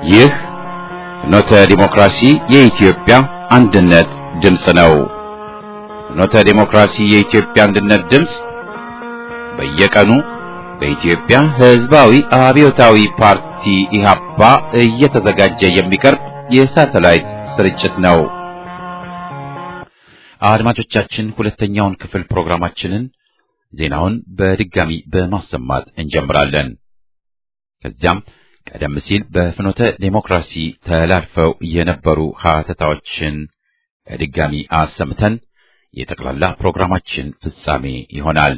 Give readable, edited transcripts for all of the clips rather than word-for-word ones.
ይህ ፍኖተ ዲሞክራሲ የኢትዮጵያ አንድነት ድምፅ ነው። ፍኖተ ዲሞክራሲ የኢትዮጵያ አንድነት ድምፅ በየቀኑ በኢትዮጵያ ሕዝባዊ አብዮታዊ ፓርቲ ኢህአፓ እየተዘጋጀ የሚቀርብ የሳተላይት ስርጭት ነው። አድማጮቻችን፣ ሁለተኛውን ክፍል ፕሮግራማችንን ዜናውን በድጋሚ በማሰማት እንጀምራለን። ከዚያም ቀደም ሲል በፍኖተ ዲሞክራሲ ተላልፈው የነበሩ ሀተታዎችን በድጋሚ አሰምተን የጠቅላላ ፕሮግራማችን ፍጻሜ ይሆናል።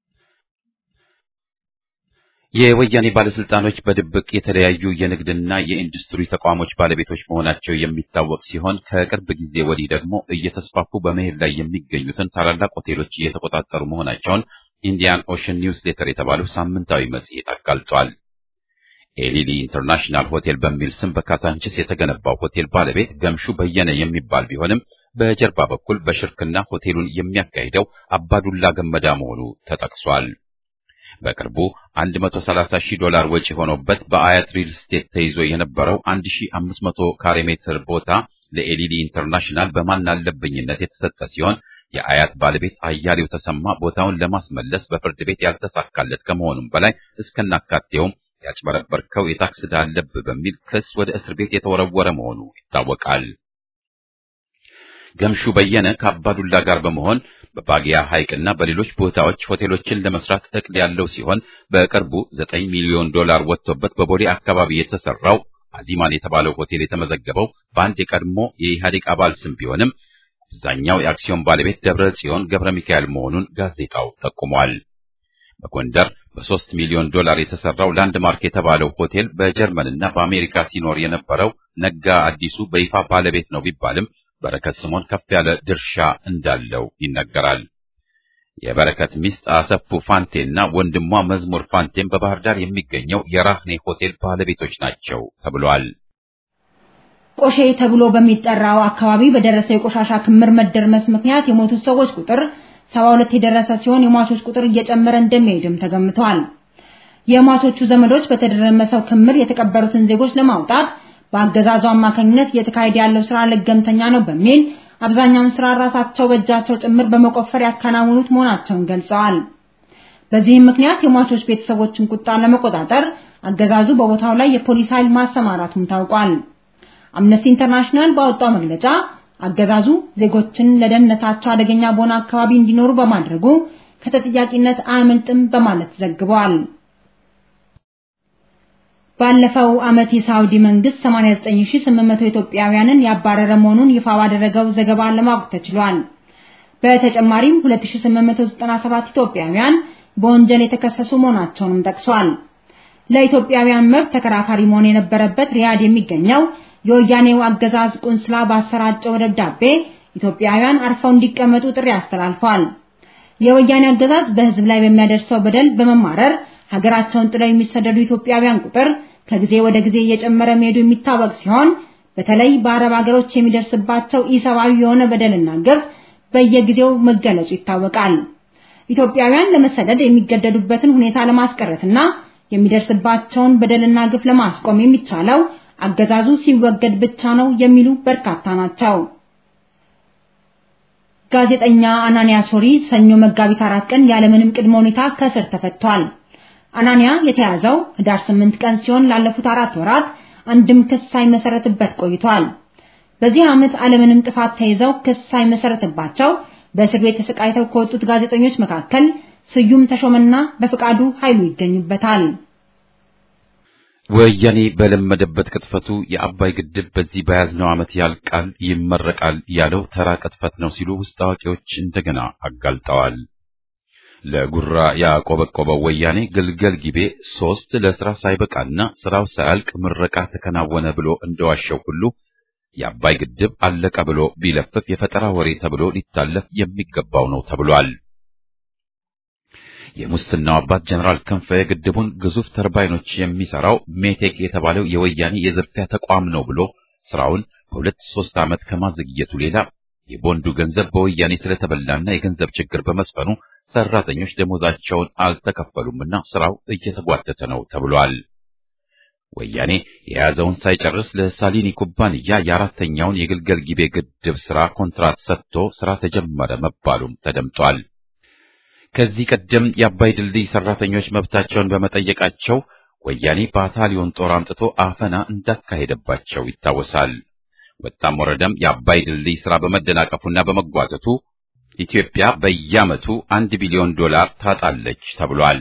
የወያኔ ባለስልጣኖች በድብቅ የተለያዩ የንግድና የኢንዱስትሪ ተቋሞች ባለቤቶች መሆናቸው የሚታወቅ ሲሆን ከቅርብ ጊዜ ወዲህ ደግሞ እየተስፋፉ በመሄድ ላይ የሚገኙትን ታላላቅ ሆቴሎች እየተቆጣጠሩ መሆናቸውን ኢንዲያን ኦሽን ኒውስ ሌተር የተባለው ሳምንታዊ መጽሔት አጋልጧል። ኤሊሊ ኢንተርናሽናል ሆቴል በሚል ስም በካዛንቺስ የተገነባው ሆቴል ባለቤት ገምሹ በየነ የሚባል ቢሆንም በጀርባ በኩል በሽርክና ሆቴሉን የሚያካሂደው አባዱላ ገመዳ መሆኑ ተጠቅሷል። በቅርቡ $130,000 ወጪ ሆኖበት በአያት ሪል ስቴት ተይዞ የነበረው 1500 ካሬ ሜትር ቦታ ለኤሊሊ ኢንተርናሽናል በማናለብኝነት የተሰጠ ሲሆን የአያት ባለቤት አያሌው ተሰማ ቦታውን ለማስመለስ በፍርድ ቤት ያልተሳካለት ከመሆኑም በላይ እስከናካቴውም ያጭበረበርከው የታክስ ዕዳ አለብህ በሚል ክስ ወደ እስር ቤት የተወረወረ መሆኑ ይታወቃል። ገምሹ በየነ ከአባዱላ ጋር በመሆን በባጊያ ሐይቅና በሌሎች ቦታዎች ሆቴሎችን ለመስራት እቅድ ያለው ሲሆን በቅርቡ $9 ሚሊዮን ወጥቶበት በቦሌ አካባቢ የተሰራው አዚማን የተባለው ሆቴል የተመዘገበው በአንድ የቀድሞ የኢህአዴግ አባል ስም ቢሆንም አብዛኛው የአክሲዮን ባለቤት ደብረ ጽዮን ገብረ ሚካኤል መሆኑን ጋዜጣው ጠቁሟል። በጎንደር $3 ሚሊዮን የተሰራው ላንድማርክ የተባለው ሆቴል በጀርመንና በአሜሪካ ሲኖር የነበረው ነጋ አዲሱ በይፋ ባለቤት ነው ቢባልም በረከት ስምኦን ከፍ ያለ ድርሻ እንዳለው ይነገራል። የበረከት ሚስት አሰፉ ፋንቴና ወንድሟ መዝሙር ፋንቴም በባህር ዳር የሚገኘው የራህኔ ሆቴል ባለቤቶች ናቸው ተብሏል። ቆሼ ተብሎ በሚጠራው አካባቢ በደረሰ የቆሻሻ ክምር መደርመስ ምክንያት የሞቱት ሰዎች ቁጥር 72 የደረሰ ሲሆን የሟቾች ቁጥር እየጨመረ እንደሚሄድም ተገምቷል። የሟቾቹ ዘመዶች በተደረመሰው ክምር የተቀበሩትን ዜጎች ለማውጣት በአገዛዙ አማካኝነት እየተካሄደ ያለው ስራ ለገምተኛ ነው በሚል አብዛኛውን ስራ ራሳቸው በእጃቸው ጭምር በመቆፈር ያከናውኑት መሆናቸውን ገልጸዋል። በዚህም ምክንያት የሟቾች ቤተሰቦችን ቁጣ ለመቆጣጠር አገዛዙ በቦታው ላይ የፖሊስ ኃይል ማሰማራቱም ታውቋል። አምነስቲ ኢንተርናሽናል ባወጣው መግለጫ አገዛዙ ዜጎችን ለደህንነታቸው አደገኛ በሆነ አካባቢ እንዲኖሩ በማድረጉ ከተጠያቂነት አያመልጥም በማለት ዘግቧል። ባለፈው ዓመት የሳውዲ መንግስት 89800 ኢትዮጵያውያንን ያባረረ መሆኑን ይፋ ባደረገው ዘገባ ለማወቅ ተችሏል። በተጨማሪም 2897 ኢትዮጵያውያን በወንጀል የተከሰሱ መሆናቸውንም ጠቅሷል። ለኢትዮጵያውያን መብት ተከራካሪ መሆን የነበረበት ሪያድ የሚገኘው የወያኔው አገዛዝ ቆንስላ ባሰራጨው ደብዳቤ ኢትዮጵያውያን አርፈው እንዲቀመጡ ጥሪ አስተላልፏል። የወያኔ አገዛዝ በህዝብ ላይ በሚያደርሰው በደል በመማረር ሀገራቸውን ጥለው የሚሰደዱ ኢትዮጵያውያን ቁጥር ከጊዜ ወደ ጊዜ እየጨመረ መሄዱ የሚታወቅ ሲሆን በተለይ በአረብ ሀገሮች የሚደርስባቸው ኢሰብአዊ የሆነ በደልና ግፍ በየጊዜው መገለጹ ይታወቃል። ኢትዮጵያውያን ለመሰደድ የሚገደዱበትን ሁኔታ ለማስቀረትና የሚደርስባቸውን በደልና ግፍ ለማስቆም የሚቻለው አገዛዙ ሲወገድ ብቻ ነው የሚሉ በርካታ ናቸው። ጋዜጠኛ አናንያ ሶሪ ሰኞ መጋቢት 4 ቀን ያለምንም ቅድመ ሁኔታ ከእስር ተፈቷል። አናንያ የተያዘው ህዳር 8 ቀን ሲሆን ላለፉት 4 ወራት አንድም ክስ ሳይመሰረትበት ቆይቷል። በዚህ ዓመት ዓለምንም ጥፋት ተይዘው ክስ ሳይመሰረትባቸው በእስር ቤት ተሰቃይተው ከወጡት ጋዜጠኞች መካከል ስዩም ተሾመና በፍቃዱ ኃይሉ ይገኙበታል። ወያኔ በለመደበት ቅጥፈቱ የአባይ ግድብ በዚህ በያዝነው ዓመት ያልቃል ይመረቃል ያለው ተራ ቅጥፈት ነው ሲሉ ውስጥ አዋቂዎች እንደገና አጋልጠዋል። ለጉራ ያቆበቆበው ወያኔ ግልገል ጊቤ 3 ለስራ ሳይበቃና ስራው ሳያልቅ ምረቃ ተከናወነ ብሎ እንደዋሸው ሁሉ የአባይ ግድብ አለቀ ብሎ ቢለፍፍ የፈጠራ ወሬ ተብሎ ሊታለፍ የሚገባው ነው ተብሏል። የሙስናው አባት ጀነራል ክንፈ ግድቡን ግዙፍ ተርባይኖች የሚሰራው ሜቴክ የተባለው የወያኔ የዝርፊያ ተቋም ነው ብሎ ስራውን በ2-3 ዓመት ከማዘግየቱ ሌላ የቦንዱ ገንዘብ በወያኔ ስለተበላና የገንዘብ ችግር በመስፈኑ ሰራተኞች ደሞዛቸውን አልተከፈሉምና ስራው እየተጓተተ ነው ተብሏል። ወያኔ የያዘውን ሳይጨርስ ለሳሊኒ ኩባንያ የአራተኛውን የግልገል ጊቤ ግድብ ሥራ ኮንትራት ሰጥቶ ሥራ ተጀመረ መባሉም ተደምጧል። ከዚህ ቀደም የአባይ ድልድይ ሰራተኞች መብታቸውን በመጠየቃቸው ወያኔ ባታሊዮን ጦር አምጥቶ አፈና እንዳካሄደባቸው ይታወሳል። ወጣም ወረደም የአባይ ድልድይ ሥራ በመደናቀፉና በመጓተቱ ኢትዮጵያ በየዓመቱ $1 ቢሊዮን ታጣለች ተብሏል።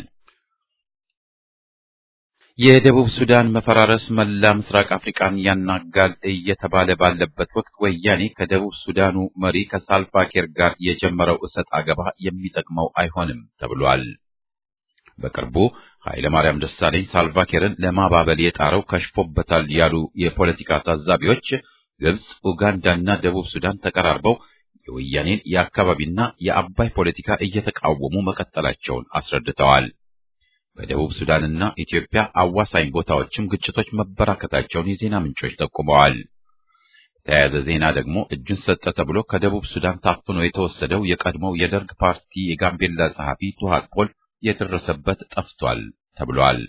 የደቡብ ሱዳን መፈራረስ መላ ምስራቅ አፍሪካን ያናጋል እየተባለ ባለበት ወቅት ወያኔ ከደቡብ ሱዳኑ መሪ ከሳልቫ ኪር ጋር የጀመረው እሰጥ አገባ የሚጠቅመው አይሆንም ተብሏል። በቅርቡ ኃይለ ማርያም ደሳለኝ ሳልቫ ኪርን ለማባበል የጣረው ከሽፎበታል ያሉ የፖለቲካ ታዛቢዎች ግብጽ፣ ኡጋንዳና ደቡብ ሱዳን ተቀራርበው የወያኔን የአካባቢና የአባይ ፖለቲካ እየተቃወሙ መቀጠላቸውን አስረድተዋል። በደቡብ ሱዳንና ኢትዮጵያ አዋሳኝ ቦታዎችም ግጭቶች መበራከታቸውን የዜና ምንጮች ጠቁመዋል። በተያያዘ ዜና ደግሞ እጁን ሰጠ ተብሎ ከደቡብ ሱዳን ታፍኖ የተወሰደው የቀድሞው የደርግ ፓርቲ የጋምቤላ ጸሐፊ ቱሃት ፖል የደረሰበት ጠፍቷል ተብሏል።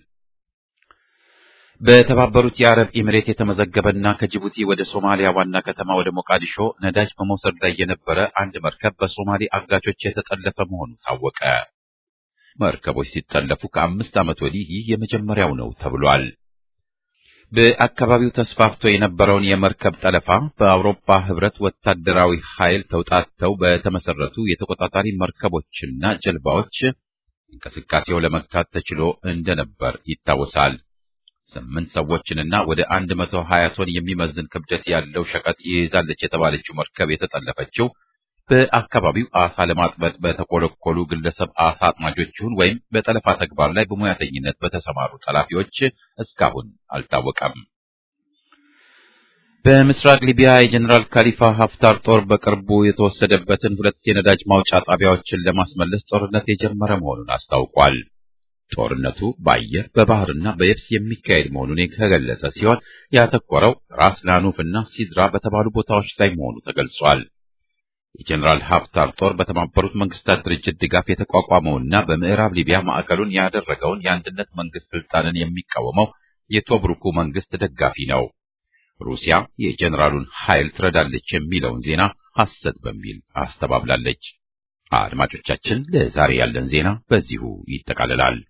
በተባበሩት የአረብ ኤሚሬት የተመዘገበና ከጅቡቲ ወደ ሶማሊያ ዋና ከተማ ወደ ሞቃዲሾ ነዳጅ በመውሰድ ላይ የነበረ አንድ መርከብ በሶማሌ አጋቾች የተጠለፈ መሆኑ ታወቀ። መርከቦች ሲጠለፉ ከ5 ዓመት ወዲህ ይህ የመጀመሪያው ነው ተብሏል። በአካባቢው ተስፋፍቶ የነበረውን የመርከብ ጠለፋ በአውሮፓ ሕብረት ወታደራዊ ኃይል ተውጣጥተው በተመሰረቱ የተቆጣጣሪ መርከቦችና ጀልባዎች እንቅስቃሴው ለመግታት ተችሎ እንደነበር ይታወሳል። 8 ሰዎችንና ወደ 120 ቶን የሚመዝን ክብደት ያለው ሸቀጥ ይይዛለች የተባለችው መርከብ የተጠለፈችው በአካባቢው አሳ ለማጥመድ በተኮለኮሉ ግለሰብ አሳ አጥማጆች ይሁን ወይም በጠለፋ ተግባር ላይ በሙያተኝነት በተሰማሩ ጠላፊዎች እስካሁን አልታወቀም። በምስራቅ ሊቢያ የጀነራል ካሊፋ ሀፍታር ጦር በቅርቡ የተወሰደበትን 2 የነዳጅ ማውጫ ጣቢያዎችን ለማስመለስ ጦርነት የጀመረ መሆኑን አስታውቋል። ጦርነቱ በአየር በባህርና በየብስ የሚካሄድ መሆኑን የተገለጸ ሲሆን ያተኮረው ራስ ላኑፍና ሲድራ በተባሉ ቦታዎች ላይ መሆኑ ተገልጿል። የጀነራል ሀፍታር ጦር በተባበሩት መንግስታት ድርጅት ድጋፍ የተቋቋመውና በምዕራብ ሊቢያ ማዕከሉን ያደረገውን የአንድነት መንግስት ስልጣንን የሚቃወመው የቶብሩኩ መንግስት ደጋፊ ነው። ሩሲያ የጀነራሉን ኃይል ትረዳለች የሚለውን ዜና ሐሰት በሚል አስተባብላለች። አድማጮቻችን፣ ለዛሬ ያለን ዜና በዚሁ ይጠቃልላል።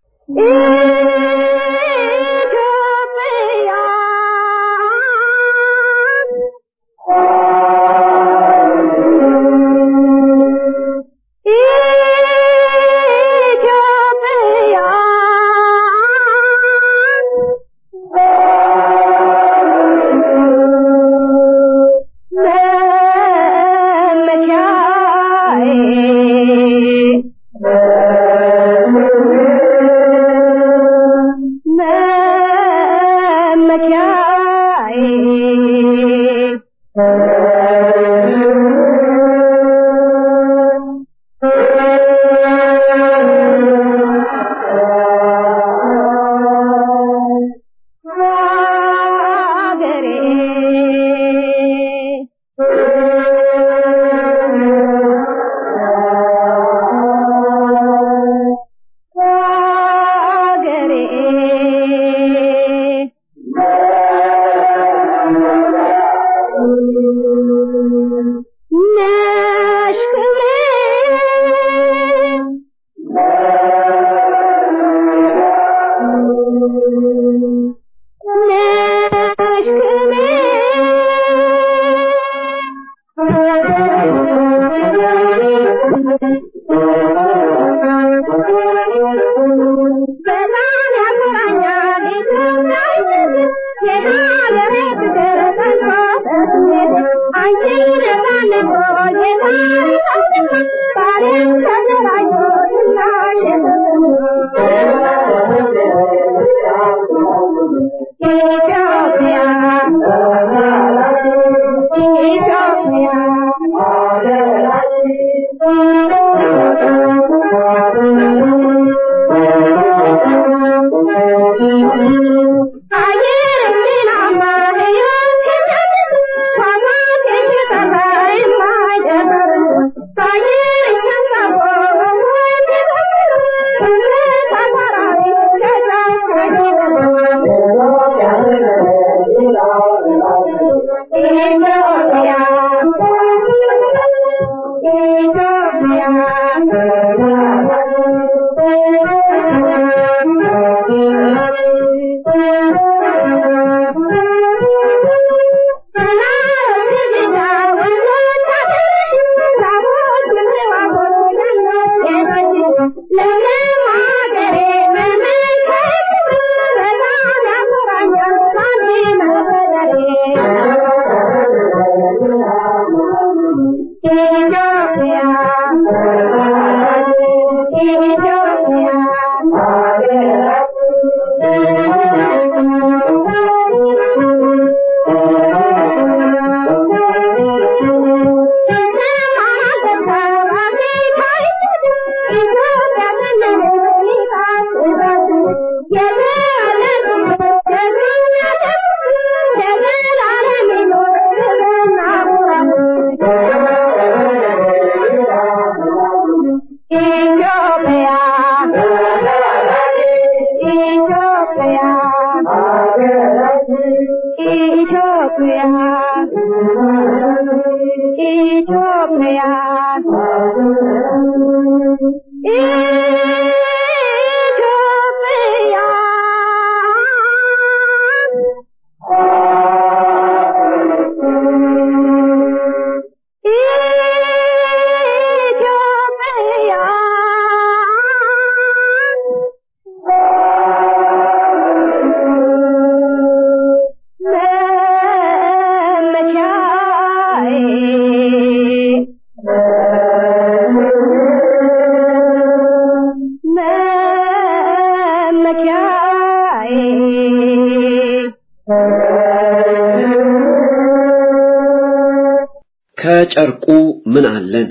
ከጨርቁ ምን አለን?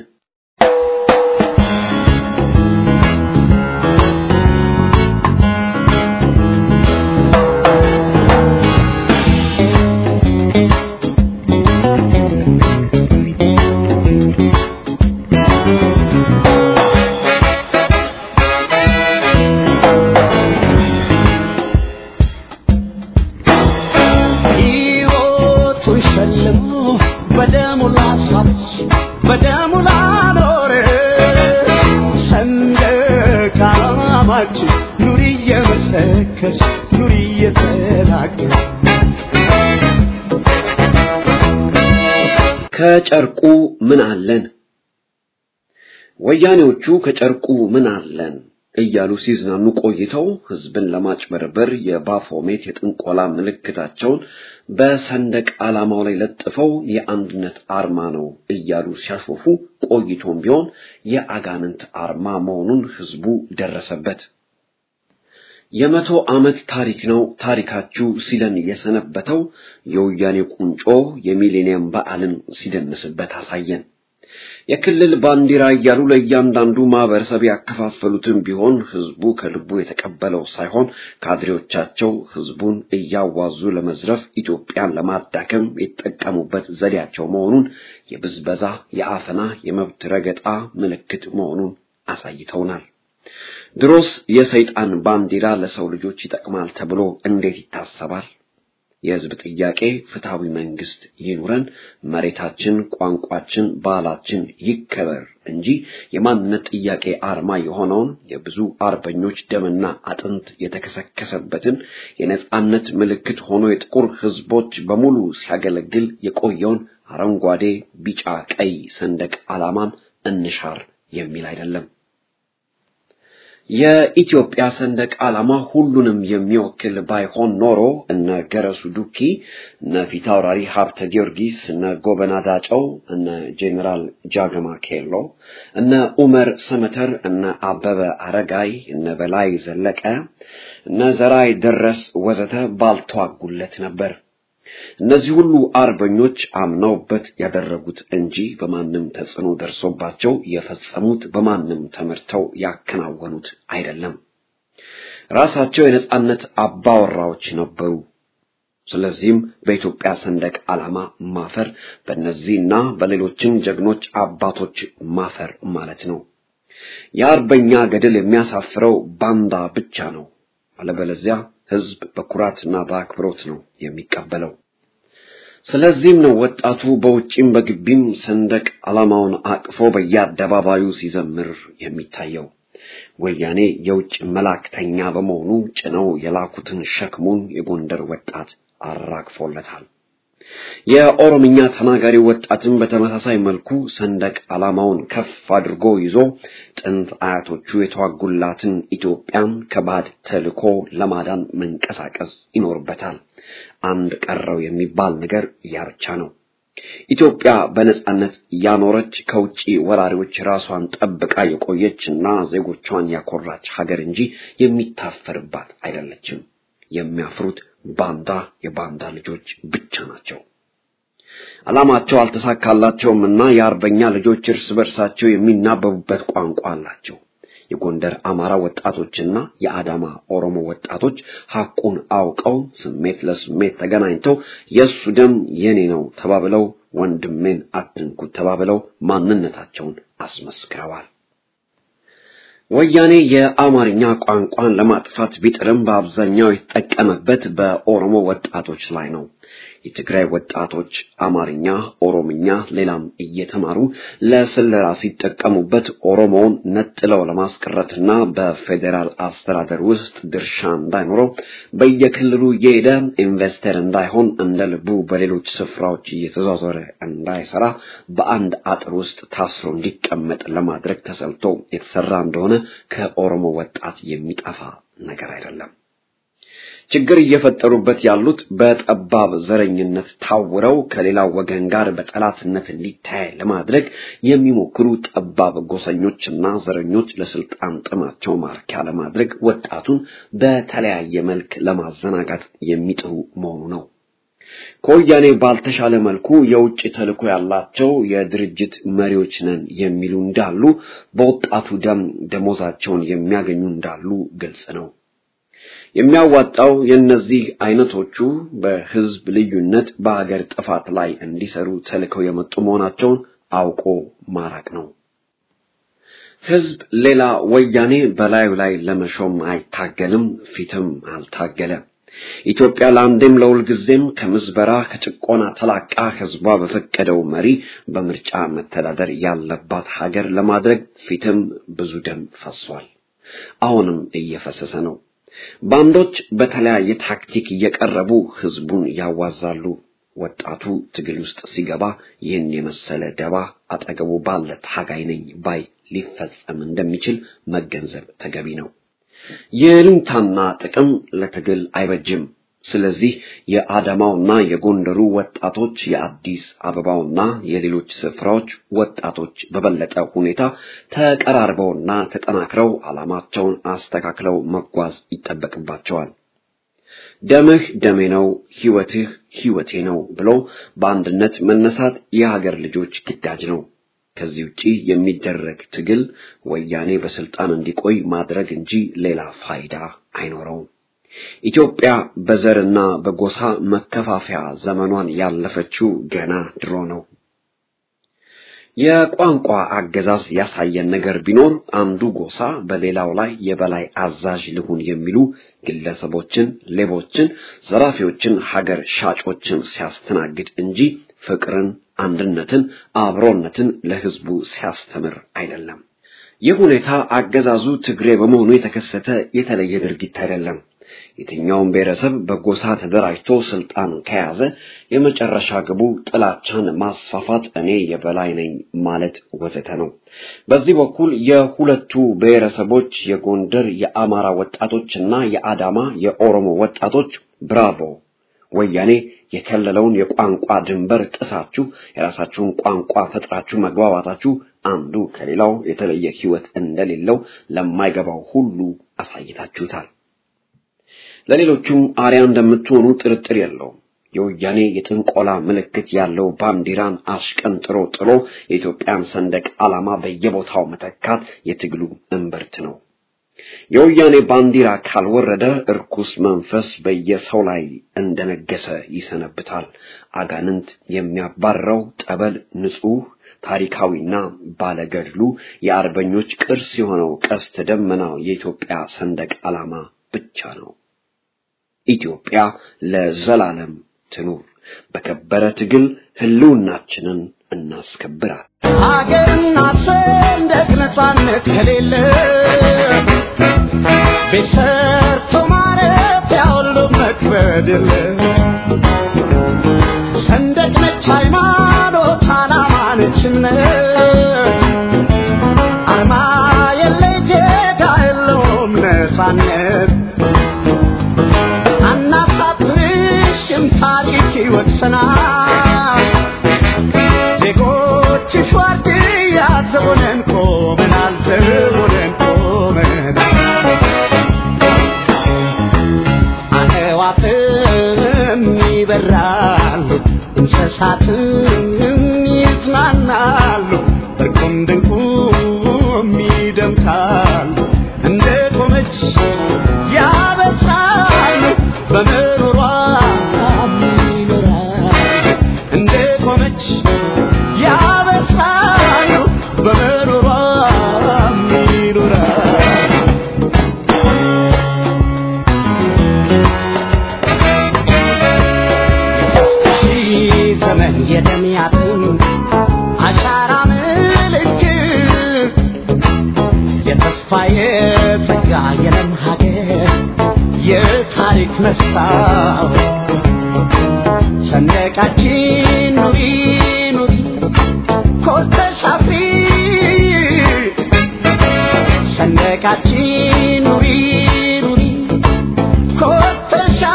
ከጨርቁ ምን አለን? ወያኔዎቹ ከጨርቁ ምን አለን እያሉ ሲዝናኑ ቆይተው ህዝብን ለማጭበርበር የባፎሜት የጥንቆላ ምልክታቸውን በሰንደቅ ዓላማው ላይ ለጥፈው የአንድነት አርማ ነው እያሉ ሲያሾፉ ቆይቶም ቢሆን የአጋንንት አርማ መሆኑን ህዝቡ ደረሰበት። የመቶ ዓመት ታሪክ ነው ታሪካችሁ ሲለን የሰነበተው የወያኔ ቁንጮ የሚሌኒየም በዓልን ሲደንስበት አሳየን። የክልል ባንዲራ እያሉ ለእያንዳንዱ ማህበረሰብ ያከፋፈሉትን ቢሆን ህዝቡ ከልቡ የተቀበለው ሳይሆን ካድሬዎቻቸው ህዝቡን እያዋዙ ለመዝረፍ ኢትዮጵያን ለማዳከም የተጠቀሙበት ዘዴያቸው መሆኑን የብዝበዛ የአፈና የመብት ረገጣ ምልክት መሆኑን አሳይተውናል። ድሮስ የሰይጣን ባንዲራ ለሰው ልጆች ይጠቅማል ተብሎ እንዴት ይታሰባል? የህዝብ ጥያቄ ፍትሃዊ መንግስት ይኑረን፣ መሬታችን፣ ቋንቋችን፣ ባህላችን ይከበር እንጂ የማንነት ጥያቄ አርማ የሆነውን የብዙ አርበኞች ደምና አጥንት የተከሰከሰበትን የነጻነት ምልክት ሆኖ የጥቁር ህዝቦች በሙሉ ሲያገለግል የቆየውን አረንጓዴ፣ ቢጫ፣ ቀይ ሰንደቅ ዓላማን እንሻር የሚል አይደለም። የኢትዮጵያ ሰንደቅ ዓላማ ሁሉንም የሚወክል ባይሆን ኖሮ እነ ገረሱ ዱኪ፣ እነ ፊታውራሪ ሀብተ ጊዮርጊስ፣ እነ ጎበና ዳጨው፣ እነ ጄኔራል ጃገማ ኬሎ፣ እነ ኡመር ሰመተር፣ እነ አበበ አረጋይ፣ እነ በላይ ዘለቀ፣ እነ ዘራይ ደረስ ወዘተ ባልተዋጉለት ነበር። እነዚህ ሁሉ አርበኞች አምነውበት ያደረጉት እንጂ በማንም ተጽዕኖ ደርሶባቸው የፈጸሙት በማንም ተመርተው ያከናወኑት አይደለም። ራሳቸው የነጻነት አባወራዎች ነበሩ። ስለዚህም በኢትዮጵያ ሰንደቅ ዓላማ ማፈር በእነዚህና በሌሎችም ጀግኖች አባቶች ማፈር ማለት ነው። የአርበኛ ገድል የሚያሳፍረው ባንዳ ብቻ ነው። አለበለዚያ ህዝብ በኩራትና በአክብሮት ነው የሚቀበለው። ስለዚህም ነው ወጣቱ በውጪም በግቢም ሰንደቅ ዓላማውን አቅፎ በየአደባባዩ ሲዘምር የሚታየው። ወያኔ የውጭ መላእክተኛ በመሆኑ ጭነው የላኩትን ሸክሙን የጎንደር ወጣት አራግፎለታል። የኦሮምኛ ተናጋሪ ወጣትን በተመሳሳይ መልኩ ሰንደቅ ዓላማውን ከፍ አድርጎ ይዞ ጥንት አያቶቹ የተዋጉላትን ኢትዮጵያን ከባድ ተልኮ ለማዳን መንቀሳቀስ ይኖርበታል። አንድ ቀረው የሚባል ነገር ያርቻ ነው። ኢትዮጵያ በነጻነት ያኖረች ከውጪ ወራሪዎች ራሷን ጠብቃ የቆየችና ዜጎቿን ያኮራች ሀገር እንጂ የሚታፈርባት አይደለችም። የሚያፍሩት ባንዳ የባንዳ ልጆች ብቻ ናቸው። ዓላማቸው አልተሳካላቸውምና የአርበኛ ልጆች እርስ በርሳቸው የሚናበቡበት ቋንቋ አላቸው። የጎንደር አማራ ወጣቶችና የአዳማ ኦሮሞ ወጣቶች ሐቁን አውቀው ስሜት ለስሜት ተገናኝተው የሱ ደም የኔ ነው ተባብለው ወንድሜን አትንኩ ተባብለው ማንነታቸውን አስመስክረዋል። ወያኔ የአማርኛ ቋንቋን ለማጥፋት ቢጥርም በአብዛኛው የተጠቀመበት በኦሮሞ ወጣቶች ላይ ነው። የትግራይ ወጣቶች አማርኛ፣ ኦሮምኛ ሌላም እየተማሩ ለስለላ ሲጠቀሙበት ኦሮሞውን ነጥለው ለማስቀረትና በፌደራል አስተዳደር ውስጥ ድርሻ እንዳይኖረው በየክልሉ የሄደ ኢንቨስተር እንዳይሆን እንደ ልቡ በሌሎች ስፍራዎች እየተዟዟረ እንዳይሰራ በአንድ አጥር ውስጥ ታስሮ እንዲቀመጥ ለማድረግ ተሰልቶ የተሰራ እንደሆነ ከኦሮሞ ወጣት የሚጠፋ ነገር አይደለም። ችግር እየፈጠሩበት ያሉት በጠባብ ዘረኝነት ታውረው ከሌላው ወገን ጋር በጠላትነት እንዲታይ ለማድረግ የሚሞክሩ ጠባብ ጎሰኞችና ዘረኞች ለስልጣን ጥማቸው ማርኪያ ለማድረግ ወጣቱን በተለያየ መልክ ለማዘናጋት የሚጥሩ መሆኑ ነው። ከወያኔ ባልተሻለ መልኩ የውጭ ተልዕኮ ያላቸው የድርጅት መሪዎች ነን የሚሉ እንዳሉ በወጣቱ ደም ደሞዛቸውን የሚያገኙ እንዳሉ ግልጽ ነው። የሚያዋጣው የነዚህ አይነቶቹ በህዝብ ልዩነት በአገር ጥፋት ላይ እንዲሰሩ ተልዕኮው የመጡ መሆናቸውን አውቆ ማራቅ ነው። ህዝብ ሌላ ወያኔ በላዩ ላይ ለመሾም አይታገልም፣ ፊትም አልታገለም። ኢትዮጵያ ለአንዴም ለሁል ጊዜም ከምዝበራ ከጭቆና ተላቃ ህዝቧ በፈቀደው መሪ በምርጫ መተዳደር ያለባት ሀገር ለማድረግ ፊትም ብዙ ደም ፈሷል፣ አሁንም እየፈሰሰ ነው። ባንዶች በተለያየ ታክቲክ እየቀረቡ ህዝቡን ያዋዛሉ። ወጣቱ ትግል ውስጥ ሲገባ ይህን የመሰለ ደባ አጠገቡ ባለ ታጋይ ነኝ ባይ ሊፈጸም እንደሚችል መገንዘብ ተገቢ ነው። የልንታና ጥቅም ለትግል አይበጅም። ስለዚህ የአዳማውና የጎንደሩ ወጣቶች የአዲስ አበባውና የሌሎች ስፍራዎች ወጣቶች በበለጠ ሁኔታ ተቀራርበውና ተጠናክረው ዓላማቸውን አስተካክለው መጓዝ ይጠበቅባቸዋል። ደምህ ደሜ ነው፣ ህይወትህ ህይወቴ ነው ብሎ በአንድነት መነሳት የሀገር ልጆች ግዳጅ ነው። ከዚህ ውጪ የሚደረግ ትግል ወያኔ በስልጣን እንዲቆይ ማድረግ እንጂ ሌላ ፋይዳ አይኖረውም። ኢትዮጵያ በዘርና በጎሳ መከፋፈያ ዘመኗን ያለፈችው ገና ድሮ ነው። የቋንቋ አገዛዝ ያሳየን ነገር ቢኖር አንዱ ጎሳ በሌላው ላይ የበላይ አዛዥ ልሁን የሚሉ ግለሰቦችን፣ ሌቦችን፣ ዘራፊዎችን፣ ሀገር ሻጮችን ሲያስተናግድ እንጂ ፍቅርን፣ አንድነትን፣ አብሮነትን ለህዝቡ ሲያስተምር አይደለም። ይህ ሁኔታ አገዛዙ ትግሬ በመሆኑ የተከሰተ የተለየ ድርጊት አይደለም። የትኛውም ብሔረሰብ በጎሳ ተደራጅቶ ስልጣን ከያዘ የመጨረሻ ግቡ ጥላቻን ማስፋፋት፣ እኔ የበላይ ነኝ ማለት ወዘተ ነው። በዚህ በኩል የሁለቱ ብሔረሰቦች የጎንደር የአማራ ወጣቶችና የአዳማ የኦሮሞ ወጣቶች ብራቮ! ወያኔ የከለለውን የቋንቋ ድንበር ጥሳችሁ የራሳችሁን ቋንቋ ፈጥራችሁ መግባባታችሁ አንዱ ከሌላው የተለየ ህይወት እንደሌለው ለማይገባው ሁሉ አሳይታችሁታል። ለሌሎቹም አርያ እንደምትሆኑ ጥርጥር የለውም። የወያኔ የጥንቆላ ምልክት ያለው ባንዲራን አሽቀንጥሮ ጥሎ የኢትዮጵያን ሰንደቅ ዓላማ በየቦታው መተካት የትግሉ እምብርት ነው። የወያኔ ባንዲራ ካልወረደ እርኩስ መንፈስ በየሰው ላይ እንደነገሰ ይሰነብታል። አጋንንት የሚያባረው ጠበል ንጹህ ታሪካዊና ባለገድሉ የአርበኞች ቅርስ የሆነው ቀስተ ደመናው የኢትዮጵያ ሰንደቅ ዓላማ ብቻ ነው። ኢትዮጵያ ለዘላለም ትኑር። በከበረ ትግል ህልውናችንን እናስከብራለን። ሀገርና ሰንደቅ ነፃነት ከሌለ በሰርቶ ማረፊያ ሁሉ መክበድ የለ። ሰንደቅ ነች ሃይማኖት፣ ዓላማ ነች እምነት፣ አርማ የለ ጌታ የለውም ነፃነት። አናሳፍርሽም ታሪክ ይወቅሰናል፣ ዜጎችሽ ዋርድያ ዘቦነን ቆመናል፣ ዘቦነን ቆመናል። አዕዋፍም ይበራሉ፣ እንስሳትም ይዝናናሉ፣ እርቁም ድንቁም ይደምቃሉ። እንደ ቆመች ያበስራሉ፣ በምሮሯ ይኖራሉ። እንደ ቆመች ያበስራሉ፣ በምሮሯ ይኖራሉ። ዘመን የደም ያጥም አሻራ ምልክት፣ የተስፋ የጸጋ የለም ሀገር የታሪክ መስታወት። ሰንደቃችን ኑሪ ኑሪ ኮርተሽ አፍሪ፣ ሰንደቃችን ኑሪ ኑሪ ኮርተሽ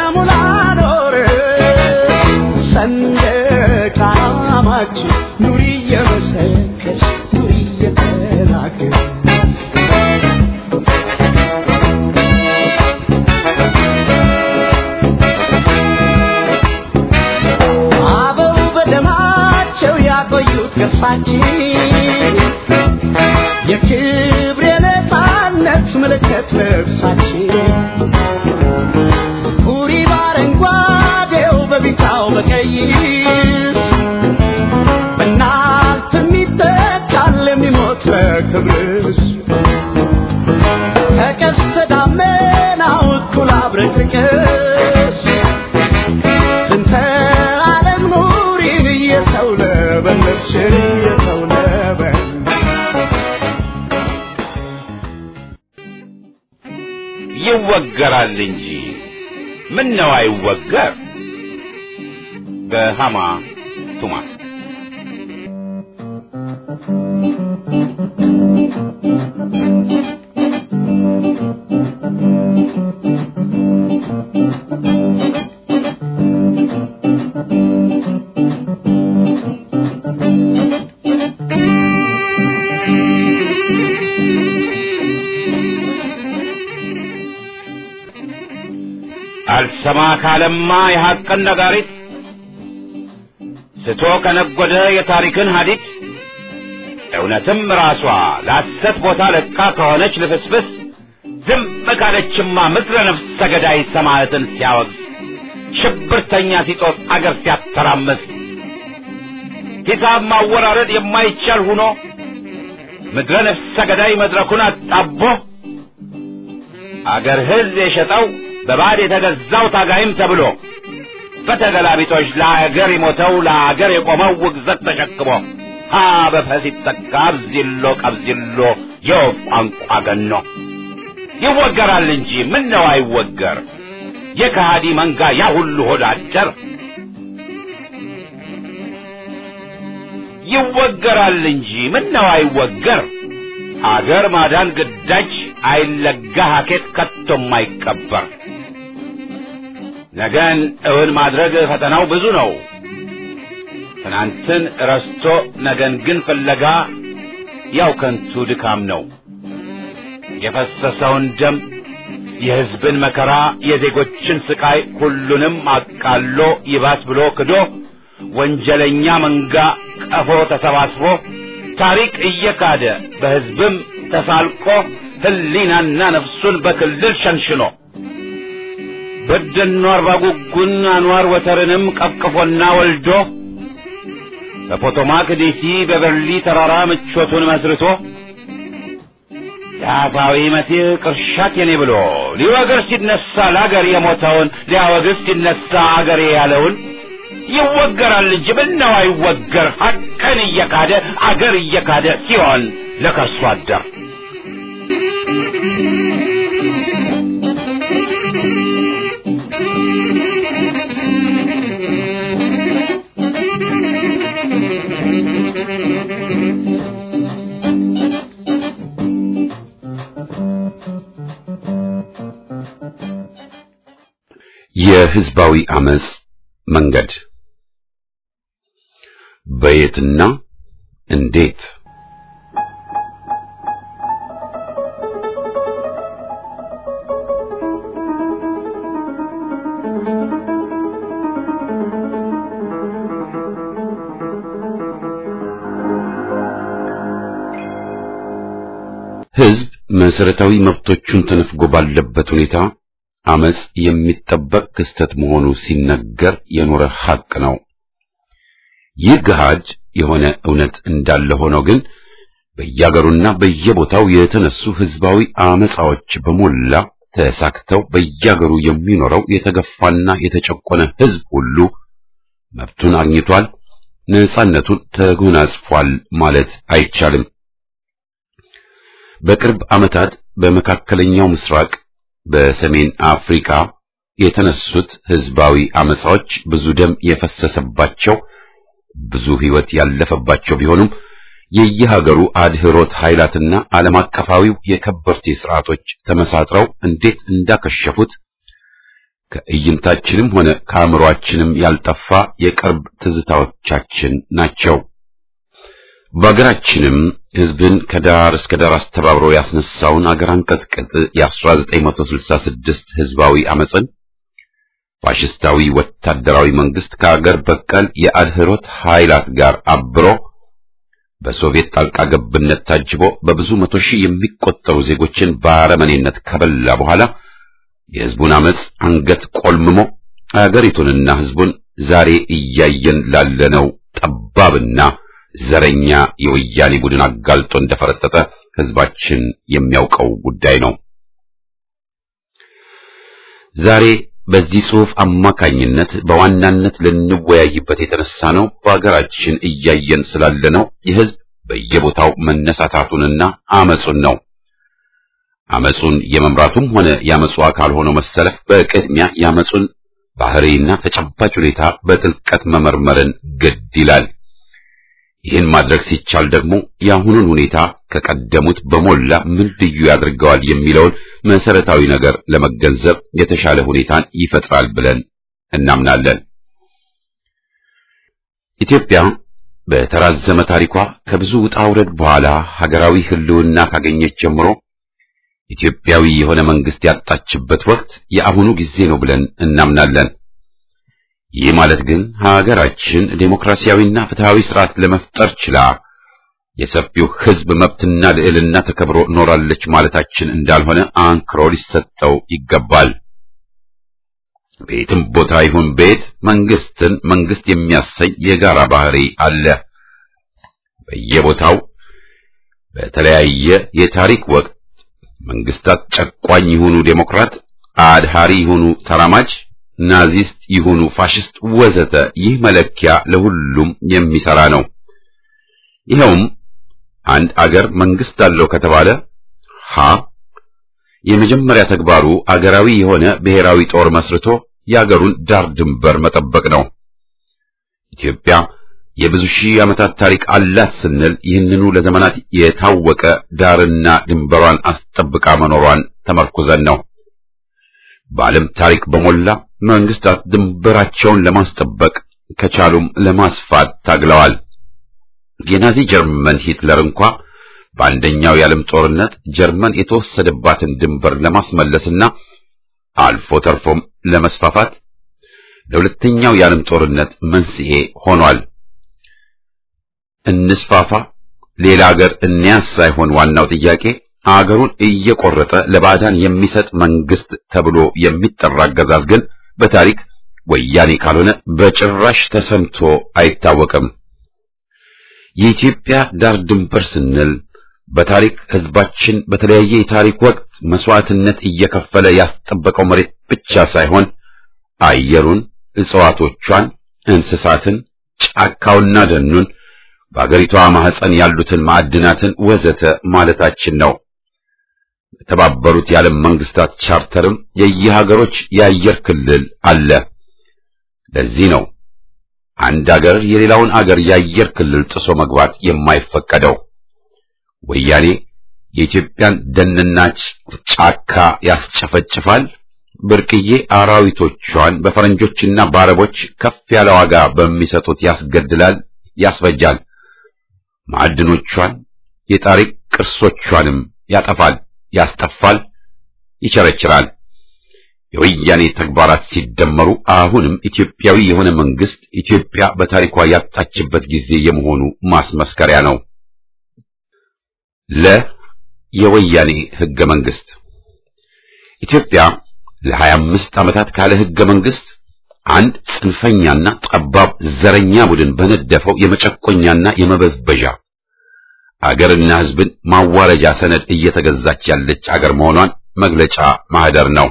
ደሙን አኖረ ሰንደቅ ዓላማችን ኑሪ እየመሰከርሽ ኑሪ እየተናገርሽ አበው በደማቸው ያቆዩት ገርሳችን የክብር የነፃነት ምልክት ልብሳችን ሁሪ በአረንጓዴው በቢጫው በቀይ በእናት የሚተካል የሚሞት ለክብርሽ ከቀስተ ደመናው እኩል አብረቅርቅሽ ዝንተ ዓለም ኑሪን እየተውለበለብሽ ይወገራል እንጂ ምን ነው አይወገር በሃማ ቱማ አልሰማ ካለማ የሐቅን ነጋሪት ስቶ ከነጎደ የታሪክን ሐዲድ እውነትም ራሷ ለሐሰት ቦታ ለቃ ከሆነች ልፍስፍስ ዝም ካለችማ ምድረ ነፍስ ሰገዳይ ሰማዕትን ሲያወግዝ ሽብርተኛ ሲጦት አገር ሲያተራምስ ሂሳብ ማወራረድ የማይቻል ሆኖ ምድረ ነፍስ ሰገዳይ መድረኩን አጣቦ አገር ሕዝብ የሸጠው በባድ የተገዛው ታጋይም ተብሎ በተገላቢጦሽ ለአገር የሞተው ለአገር የቆመው ውግዘት ተሸክሞ ሀ በፈስ ይተካ አብዚሎ ቀብዚሎ የወፍ ቋንቋ ገኖ ይወገራል እንጂ ምን ነው አይወገር የከሃዲ መንጋ ያ ሁሉ ሆድ አደር ይወገራል እንጂ ምን ነው አይወገር አገር ማዳን ግዳጅ አይለጋ ሀኬት ከቶም አይቀበር ነገን እውን ማድረግ ፈተናው ብዙ ነው ትናንትን ረስቶ ነገን ግን ፍለጋ ያው ከንቱ ድካም ነው የፈሰሰውን ደም የሕዝብን መከራ የዜጎችን ስቃይ ሁሉንም አቃሎ ይባስ ብሎ ክዶ ወንጀለኛ መንጋ ቀፎ ተሰባስቦ ታሪክ እየካደ በሕዝብም ተሳልቆ ህሊናና ነፍሱን በክልል ሸንሽኖ በደኖ አርባ ጉጉን አንዋር ወተርንም ቀቅፎና ወልዶ በፖቶማክ ዲሲ በበርሊ ተራራ ምቾቱን መስርቶ ዳፋዊ መሲህ ቅርሻት የኔ ብሎ ሊወግር ሲነሳ ለአገር የሞተውን ሊያወግዝ ሲነሳ አገሬ ያለውን ይወገራል እንጂ ምነው አይወገር ሐቅን እየካደ አገር እየካደ ሲሆን ለከሱ አደር የህዝባዊ አመጽ መንገድ በየትና እንዴት ህዝብ መሰረታዊ መብቶቹን ተነፍጎ ባለበት ሁኔታ አመጽ የሚጠበቅ ክስተት መሆኑ ሲነገር የኖረ ሐቅ ነው። ይህ ገሃድ የሆነ እውነት እንዳለ ሆኖ ግን በየአገሩና በየቦታው የተነሱ ህዝባዊ አመጻዎች በሞላ ተሳክተው በየአገሩ የሚኖረው የተገፋና የተጨቆነ ህዝብ ሁሉ መብቱን አግኝቷል፣ ነጻነቱን ተጎናጽፏል ማለት አይቻልም። በቅርብ ዓመታት በመካከለኛው ምስራቅ በሰሜን አፍሪካ የተነሱት ህዝባዊ አመጻዎች ብዙ ደም የፈሰሰባቸው ብዙ ህይወት ያለፈባቸው ቢሆኑም የየሀገሩ አድህሮት ኃይላትና ዓለም አቀፋዊው የከበርቴ ስርዓቶች ተመሳጥረው እንዴት እንዳከሸፉት ከእይንታችንም ሆነ ከአእምሮአችንም ያልጠፋ የቅርብ ትዝታዎቻችን ናቸው። በአገራችንም ሕዝብን ከዳር እስከ ዳር አስተባብሮ ያስነሳውን አገር አንቀጥቅጥ የ1966 ሕዝባዊ አመፅን ፋሽስታዊ ወታደራዊ መንግስት ከአገር በቀል የአድህሮት ኃይላት ጋር አብሮ በሶቪየት ጣልቃ ገብነት ታጅቦ በብዙ መቶ ሺህ የሚቆጠሩ ዜጎችን በአረመኔነት ከበላ በኋላ የሕዝቡን አመፅ አንገት ቆልምሞ አገሪቱንና ሕዝቡን ዛሬ እያየን ላለነው ጠባብና ዘረኛ የወያኔ ቡድን አጋልጦ እንደፈረጠጠ ሕዝባችን የሚያውቀው ጉዳይ ነው። ዛሬ በዚህ ጽሑፍ አማካኝነት በዋናነት ልንወያይበት የተነሳ ነው በአገራችን እያየን ስላለነው የሕዝብ በየቦታው መነሳታቱንና አመጹን ነው። አመጹን የመምራቱም ሆነ ያመጹ አካል ሆኖ መሰለፍ በቅድሚያ ያመጹን ባህሪና ተጨባጭ ሁኔታ በጥልቀት መመርመርን ግድ ይላል። ይህን ማድረግ ሲቻል ደግሞ የአሁኑን ሁኔታ ከቀደሙት በሞላ ምን ልዩ ያደርገዋል የሚለውን መሰረታዊ ነገር ለመገንዘብ የተሻለ ሁኔታን ይፈጥራል ብለን እናምናለን። ኢትዮጵያ በተራዘመ ታሪኳ ከብዙ ውጣ ውረድ በኋላ ሀገራዊ ሕልውና ካገኘች ጀምሮ ኢትዮጵያዊ የሆነ መንግስት ያጣችበት ወቅት የአሁኑ ጊዜ ነው ብለን እናምናለን። ይህ ማለት ግን ሀገራችን ዴሞክራሲያዊና ፍትሃዊ ስርዓት ለመፍጠር ችላ የሰፊው ሕዝብ መብትና ልዕልና ተከብሮ ኖራለች ማለታችን እንዳልሆነ አንክሮ ሊሰጠው ይገባል። ቤትም ቦታ ይሁን ቤት መንግስትን መንግስት የሚያሰኝ የጋራ ባህሪ አለ። በየቦታው በተለያየ የታሪክ ወቅት መንግስታት ጨቋኝ ይሁኑ ዴሞክራት፣ አድሃሪ ይሁኑ ተራማጅ፣ ናዚስት ይሁኑ ፋሽስት ወዘተ ይህ መለኪያ ለሁሉም የሚሰራ ነው። ይኸውም አንድ አገር መንግስት አለው ከተባለ የመጀመሪያ ተግባሩ አገራዊ የሆነ ብሔራዊ ጦር መስርቶ የአገሩን ዳር ድንበር መጠበቅ ነው። ኢትዮጵያ የብዙ ሺህ ዓመታት ታሪክ አላት ስንል ይህንኑ ለዘመናት የታወቀ ዳርና ድንበሯን አስጠብቃ መኖሯን ተመርኩዘን ነው። በዓለም ታሪክ በሞላ መንግስታት ድንበራቸውን ለማስጠበቅ ከቻሉም ለማስፋት ታግለዋል። የናዚ ጀርመን ሂትለር እንኳ በአንደኛው የዓለም ጦርነት ጀርመን የተወሰደባትን ድንበር ለማስመለስና አልፎ ተርፎም ለመስፋፋት ለሁለተኛው የዓለም ጦርነት መንስኤ ሆኗል። እንስፋፋ፣ ሌላ ሀገር እንያዝ ሳይሆን ዋናው ጥያቄ አገሩን እየቆረጠ ለባዕዳን የሚሰጥ መንግስት ተብሎ የሚጠራ አገዛዝ ግን በታሪክ ወያኔ ካልሆነ በጭራሽ ተሰምቶ አይታወቅም። የኢትዮጵያ ዳር ድንበር ስንል በታሪክ ህዝባችን በተለያየ የታሪክ ወቅት መስዋዕትነት እየከፈለ ያስጠበቀው መሬት ብቻ ሳይሆን አየሩን፣ እጽዋቶቿን፣ እንስሳትን፣ ጫካውና ደኑን፣ በአገሪቷ ማህፀን ያሉትን ማዕድናትን ወዘተ ማለታችን ነው። የተባበሩት የዓለም መንግስታት ቻርተርም የየሀገሮች የአየር ክልል አለ። ለዚህ ነው አንድ አገር የሌላውን አገር የአየር ክልል ጥሶ መግባት የማይፈቀደው። ወያኔ የኢትዮጵያን ደንና ጫካ ያስጨፈጭፋል፣ ብርቅዬ አራዊቶቿን በፈረንጆችና በአረቦች ከፍ ያለ ዋጋ በሚሰጡት ያስገድላል፣ ያስፈጃል። ማዕድኖቿን የታሪክ ቅርሶቿንም ያጠፋል፣ ያስጠፋል፣ ይቸረችራል። የወያኔ ተግባራት ሲደመሩ አሁንም ኢትዮጵያዊ የሆነ መንግስት ኢትዮጵያ በታሪኳ ያጣችበት ጊዜ የመሆኑ ማስመስከሪያ ነው። የወያኔ ህገ መንግስት ኢትዮጵያ ለ25 ዓመታት ካለ ህገ መንግስት አንድ ጽንፈኛና ጠባብ ዘረኛ ቡድን በነደፈው የመጨቆኛና የመበዝበዣ አገርና ህዝብን ማዋረጃ ሰነድ እየተገዛች ያለች አገር መሆኗን መግለጫ ማህደር ነው።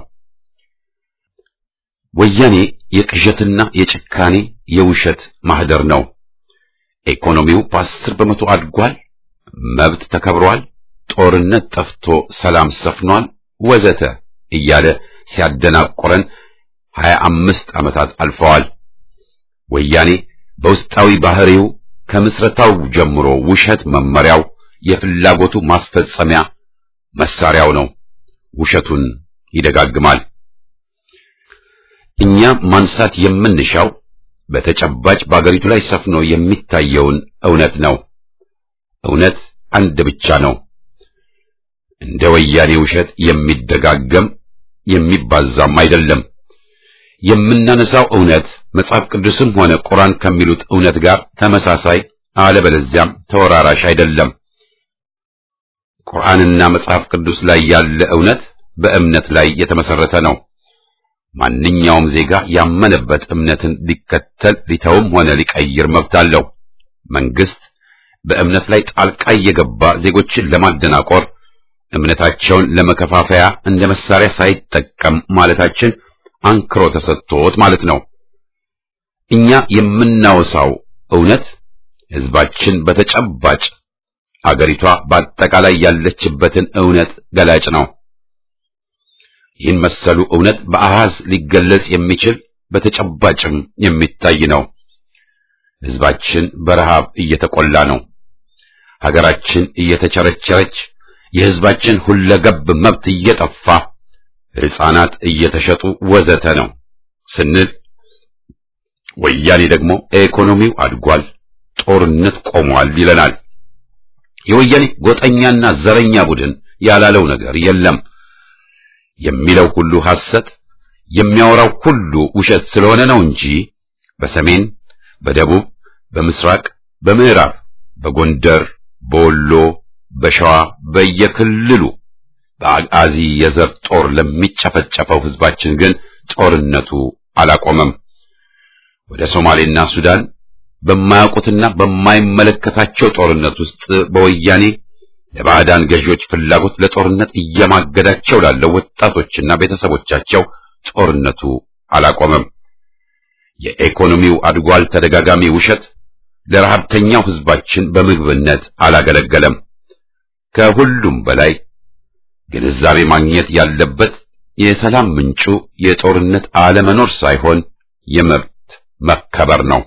ወያኔ የቅዠትና የጭካኔ የውሸት ማህደር ነው። ኢኮኖሚው በ10 በመቶ አድጓል፣ መብት ተከብሯል፣ ጦርነት ጠፍቶ ሰላም ሰፍኗል ወዘተ እያለ ሲያደናቆረን 25 ዓመታት አልፈዋል። ወያኔ በውስጣዊ ባህሪው ከምስረታው ጀምሮ ውሸት መመሪያው፣ የፍላጎቱ ማስፈጸሚያ መሳሪያው ነው። ውሸቱን ይደጋግማል። እኛ ማንሳት የምንሻው በተጨባጭ በአገሪቱ ላይ ሰፍኖ የሚታየውን እውነት ነው። እውነት አንድ ብቻ ነው። እንደ ወያኔ ውሸት የሚደጋገም የሚባዛም አይደለም። የምናነሳው እውነት መጽሐፍ ቅዱስም ሆነ ቁርአን ከሚሉት እውነት ጋር ተመሳሳይ አለበለዚያም ተወራራሽ አይደለም። ቁርአንና መጽሐፍ ቅዱስ ላይ ያለ እውነት በእምነት ላይ የተመሰረተ ነው። ማንኛውም ዜጋ ያመነበት እምነትን ሊከተል ሊተውም ሆነ ሊቀይር መብት አለው። መንግስት በእምነት ላይ ጣልቃ እየገባ ዜጎችን ለማደናቆር እምነታቸውን ለመከፋፈያ እንደ መሳሪያ ሳይጠቀም ማለታችን አንክሮ ተሰጥቶት ማለት ነው። እኛ የምናወሳው እውነት ህዝባችን በተጨባጭ አገሪቷ በአጠቃላይ ያለችበትን እውነት ገላጭ ነው። ይህን መሰሉ እውነት በአሃዝ ሊገለጽ የሚችል በተጨባጭም የሚታይ ነው። ህዝባችን በረሃብ እየተቆላ ነው። ሀገራችን እየተቸረቸረች፣ የህዝባችን ሁለገብ መብት እየጠፋ፣ ሕፃናት እየተሸጡ ወዘተ ነው ስንል ወያኔ ደግሞ ኢኮኖሚው አድጓል፣ ጦርነት ቆሟል ይለናል። የወያኔ ጎጠኛና ዘረኛ ቡድን ያላለው ነገር የለም። የሚለው ሁሉ ሐሰት፣ የሚያወራው ሁሉ ውሸት ስለሆነ ነው እንጂ በሰሜን፣ በደቡብ፣ በምስራቅ፣ በምዕራብ፣ በጎንደር፣ በወሎ፣ በሸዋ በየክልሉ በአጋዚ የዘር ጦር ለሚጨፈጨፈው ህዝባችን ግን ጦርነቱ አላቆመም። ወደ ሶማሌና ሱዳን በማያውቁትና በማይመለከታቸው ጦርነት ውስጥ በወያኔ ለባዕዳን ገዢዎች ፍላጎት ለጦርነት እየማገዳቸው ላለው ወጣቶችና ቤተሰቦቻቸው ጦርነቱ አላቆመም። የኢኮኖሚው አድጓል ተደጋጋሚ ውሸት ለረሃብተኛው ህዝባችን በምግብነት አላገለገለም። ከሁሉም በላይ ግንዛቤ ማግኘት ያለበት የሰላም ምንጩ የጦርነት አለመኖር ሳይሆን የመብት መከበር ነው።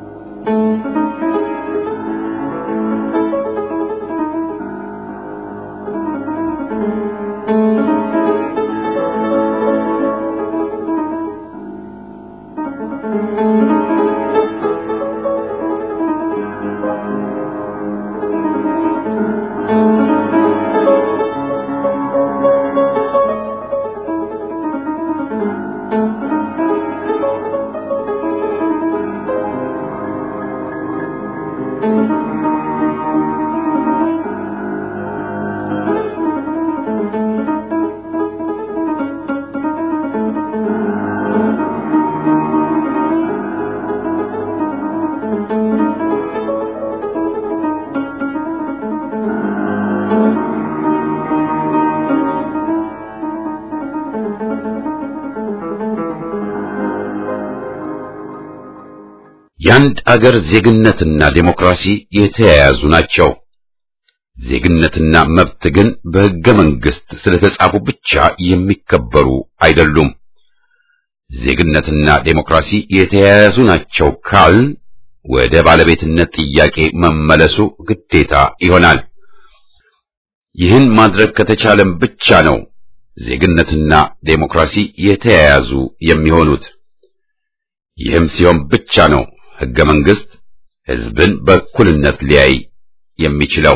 የአንድ አገር ዜግነትና ዴሞክራሲ የተያያዙ ናቸው። ዜግነትና መብት ግን በሕገ መንግሥት ስለተጻፉ ብቻ የሚከበሩ አይደሉም። ዜግነትና ዴሞክራሲ የተያያዙ ናቸው ካል ወደ ባለቤትነት ጥያቄ መመለሱ ግዴታ ይሆናል። ይህን ማድረግ ከተቻለም ብቻ ነው ዜግነትና ዴሞክራሲ የተያያዙ የሚሆኑት። ይህም ሲሆን ብቻ ነው ሕገ መንግሥት ሕዝብን በእኩልነት ሊያይ የሚችለው።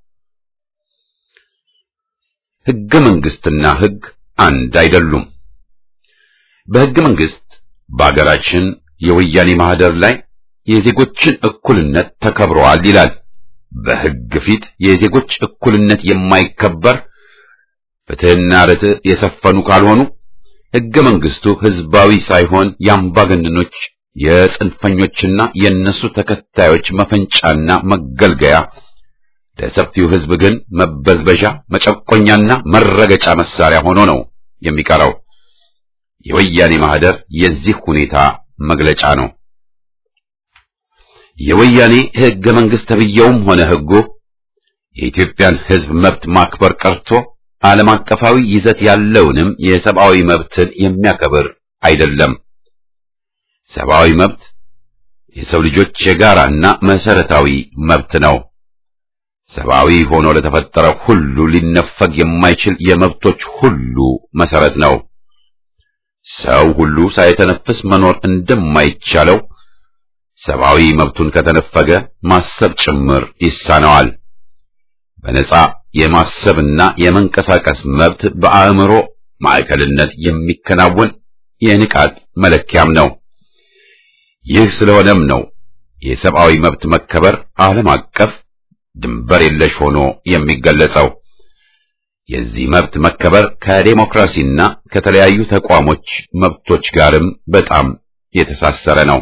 ሕገ መንግሥትና ሕግ አንድ አይደሉም። በሕገ መንግሥት በአገራችን የወያኔ ማህደር ላይ የዜጎችን እኩልነት ተከብሯል ይላል። በሕግ ፊት የዜጎች እኩልነት የማይከበር ፍትሕና ርትዕ የሰፈኑ ካልሆኑ ሕገ መንግሥቱ ሕዝባዊ ሳይሆን የአምባገነኖች የጽንፈኞችና የነሱ ተከታዮች መፈንጫና መገልገያ፣ ለሰፊው ሕዝብ ግን መበዝበዣ፣ መጨቆኛና መረገጫ መሳሪያ ሆኖ ነው የሚቀረው። የወያኔ ማህደር የዚህ ሁኔታ መግለጫ ነው። የወያኔ ሕገ መንግሥት ተብየውም ሆነ ሕጉ የኢትዮጵያን ሕዝብ መብት ማክበር ቀርቶ ዓለም አቀፋዊ ይዘት ያለውንም የሰብአዊ መብትን የሚያከብር አይደለም። ሰብአዊ መብት የሰው ልጆች የጋራና መሰረታዊ መብት ነው። ሰብአዊ ሆኖ ለተፈጠረ ሁሉ ሊነፈግ የማይችል የመብቶች ሁሉ መሰረት ነው። ሰው ሁሉ ሳይተነፍስ መኖር እንደማይቻለው ሰብአዊ መብቱን ከተነፈገ ማሰብ ጭምር ይሳነዋል። በነጻ የማሰብና የመንቀሳቀስ መብት በአእምሮ ማዕከልነት የሚከናወን የንቃት መለኪያም ነው። ይህ ስለሆነም ነው የሰብአዊ መብት መከበር ዓለም አቀፍ ድንበር የለሽ ሆኖ የሚገለጸው። የዚህ መብት መከበር ከዴሞክራሲና ከተለያዩ ተቋሞች መብቶች ጋርም በጣም የተሳሰረ ነው።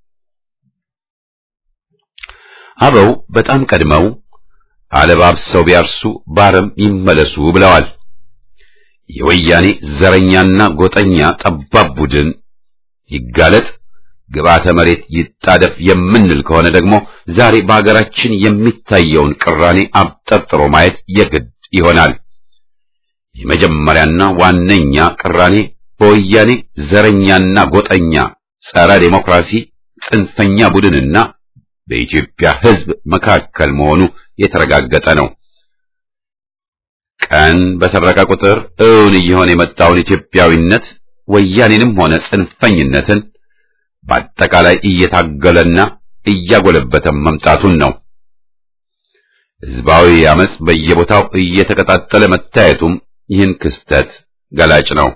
አበው በጣም ቀድመው አለባብሰው ቢያርሱ ባረም ይመለሱ ብለዋል። የወያኔ ዘረኛና ጎጠኛ ጠባብ ቡድን ይጋለጥ፣ ግብዓተ መሬት ይጣደፍ የምንል ከሆነ ደግሞ ዛሬ በአገራችን የሚታየውን ቅራኔ አብጠርጥሮ ማየት የግድ ይሆናል። የመጀመሪያና ዋነኛ ቅራኔ በወያኔ ዘረኛና ጎጠኛ ጸረ ዴሞክራሲ ጽንፈኛ ቡድንና በኢትዮጵያ ሕዝብ መካከል መሆኑ የተረጋገጠ ነው። ቀን በሰረቀ ቁጥር እውን እየሆነ የመጣውን ኢትዮጵያዊነት ወያኔንም ሆነ ጽንፈኝነትን በአጠቃላይ እየታገለና እያጎለበተ መምጣቱን ነው። ሕዝባዊ አመጽ በየቦታው እየተቀጣጠለ መታየቱም ይህን ክስተት ገላጭ ነው።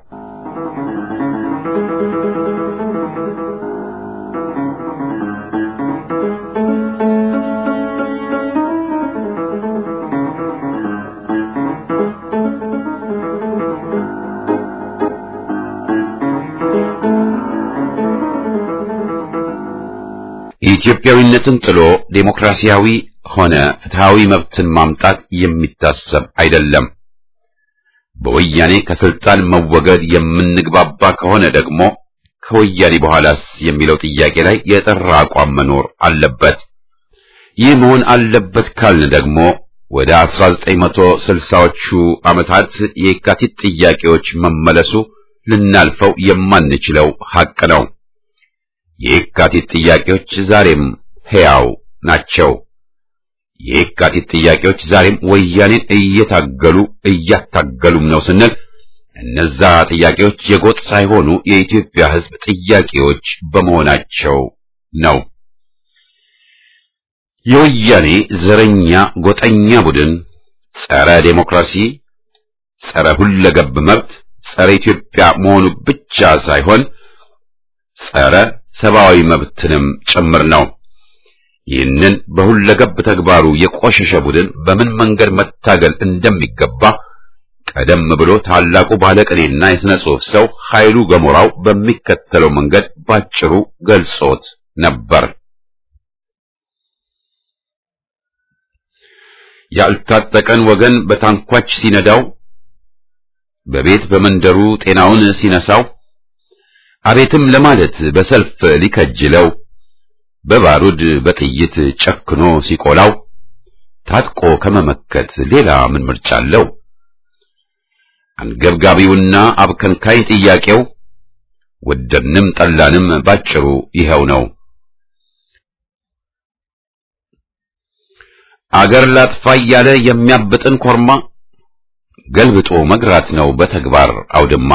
ኢትዮጵያዊነትን ጥሎ ዴሞክራሲያዊ ሆነ ፍትሃዊ መብትን ማምጣት የሚታሰብ አይደለም። በወያኔ ከስልጣን መወገድ የምንግባባ ከሆነ ደግሞ ከወያኔ በኋላስ የሚለው ጥያቄ ላይ የጠራ አቋም መኖር አለበት። ይህ መሆን አለበት ካልን ደግሞ ወደ 1960ዎቹ ዓመታት የካቲት ጥያቄዎች መመለሱ ልናልፈው የማንችለው ሐቅ ነው። የካቲት ጥያቄዎች ዛሬም ሕያው ናቸው። የካቲት ጥያቄዎች ዛሬም ወያኔን እያታገሉም ነው ስንል እነዛ ጥያቄዎች የጎጥ ሳይሆኑ የኢትዮጵያ ሕዝብ ጥያቄዎች በመሆናቸው ነው። የወያኔ ዘረኛ ጎጠኛ ቡድን ጸረ ዴሞክራሲ፣ ጸረ ሁለገብ መብት፣ ጸረ ኢትዮጵያ መሆኑ ብቻ ሳይሆን ጸረ ሰብአዊ መብትንም ጭምር ነው። ይህንን በሁለገብ ተግባሩ የቆሸሸ ቡድን በምን መንገድ መታገል እንደሚገባ ቀደም ብሎ ታላቁ ባለቅኔና የሥነ ጽሑፍ ሰው ኃይሉ ገሞራው በሚከተለው መንገድ ባጭሩ ገልጾት ነበር። ያልታጠቀን ወገን በታንኳች ሲነዳው፣ በቤት በመንደሩ ጤናውን ሲነሳው፣ አቤትም ለማለት በሰልፍ ሊከጅለው፣ በባሩድ በጥይት ጨክኖ ሲቆላው፣ ታጥቆ ከመመከት ሌላ ምን ምርጫ አለው? አንገብጋቢውና አብከንካይ ጥያቄው ወደድንም ጠላንም ባጭሩ ይኸው ነው። አገር ላጥፋ እያለ የሚያብጥን ኮርማ ገልብጦ መግራት ነው በተግባር አውድማ።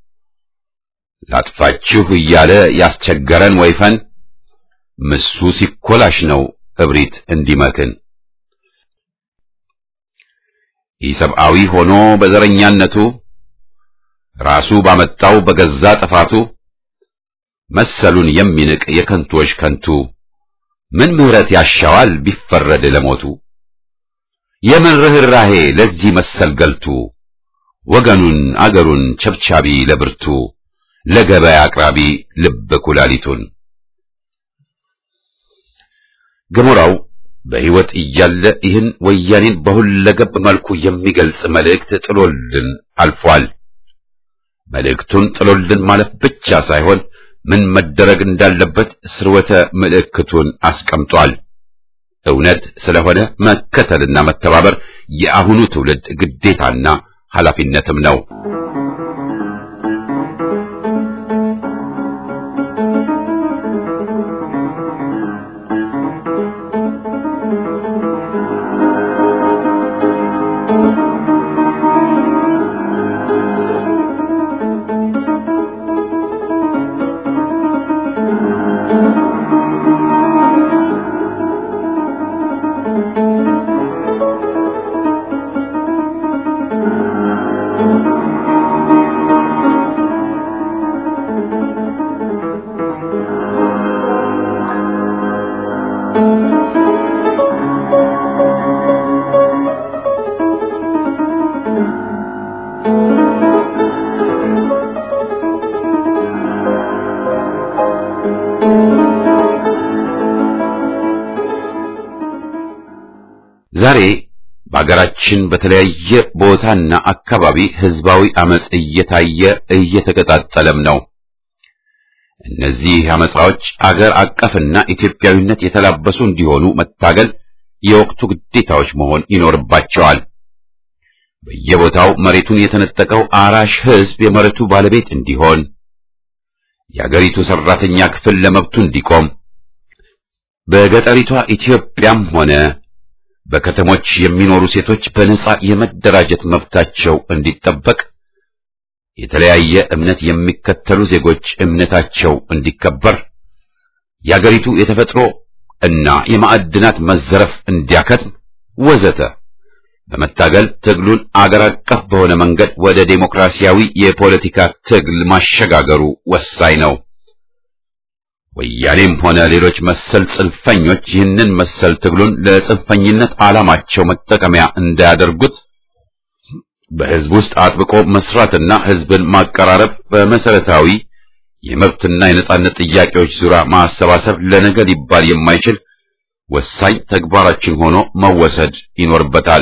ላጥፋችሁ እያለ ያስቸገረን ወይፈን ምሱ ሲኮላሽ ነው እብሪት እንዲመክን። ኢሰብአዊ ሆኖ በዘረኛነቱ ራሱ ባመጣው በገዛ ጥፋቱ መሰሉን የሚንቅ የከንቶች ከንቱ ምን ምሕረት ያሻዋል ቢፈረድ ለሞቱ? የምን ርኅራኄ ለዚህ መሰል ገልቱ? ወገኑን አገሩን ቸብቻቢ ለብርቱ ለገበያ አቅራቢ ልብ ኩላሊቱን። ገሞራው በሕይወት እያለ ይህን ወያኔን በሁለገብ መልኩ የሚገልጽ መልእክት ጥሎልን አልፏል። መልእክቱን ጥሎልን ማለት ብቻ ሳይሆን ምን መደረግ እንዳለበት ስርወተ ምልክቱን አስቀምጧል። እውነት ስለሆነ መከተልና መተባበር የአሁኑ ትውልድ ግዴታና ኃላፊነትም ነው። ዛሬ በአገራችን በተለያየ ቦታና አካባቢ ህዝባዊ አመጽ እየተቀጣጠለም ነው። እነዚህ አመጻዎች አገር አቀፍና ኢትዮጵያዊነት የተላበሱ እንዲሆኑ መታገል የወቅቱ ግዴታዎች መሆን ይኖርባቸዋል። በየቦታው መሬቱን የተነጠቀው አራሽ ህዝብ የመሬቱ ባለቤት እንዲሆን፣ የአገሪቱ ሰራተኛ ክፍል ለመብቱ እንዲቆም፣ በገጠሪቷ ኢትዮጵያም ሆነ በከተሞች የሚኖሩ ሴቶች በነጻ የመደራጀት መብታቸው እንዲጠበቅ፣ የተለያየ እምነት የሚከተሉ ዜጎች እምነታቸው እንዲከበር፣ የአገሪቱ የተፈጥሮ እና የማዕድናት መዘረፍ እንዲያከትም ወዘተ በመታገል ትግሉን አገር አቀፍ በሆነ መንገድ ወደ ዴሞክራሲያዊ የፖለቲካ ትግል ማሸጋገሩ ወሳኝ ነው። ወያኔም ሆነ ሌሎች መሰል ጽንፈኞች ይህንን መሰል ትግሉን ለጽንፈኝነት ዓላማቸው መጠቀሚያ እንዳያደርጉት በህዝብ ውስጥ አጥብቆ መስራትና ህዝብን ማቀራረብ፣ በመሰረታዊ የመብትና የነጻነት ጥያቄዎች ዙሪያ ማሰባሰብ ለነገ ሊባል የማይችል ወሳኝ ተግባራችን ሆኖ መወሰድ ይኖርበታል።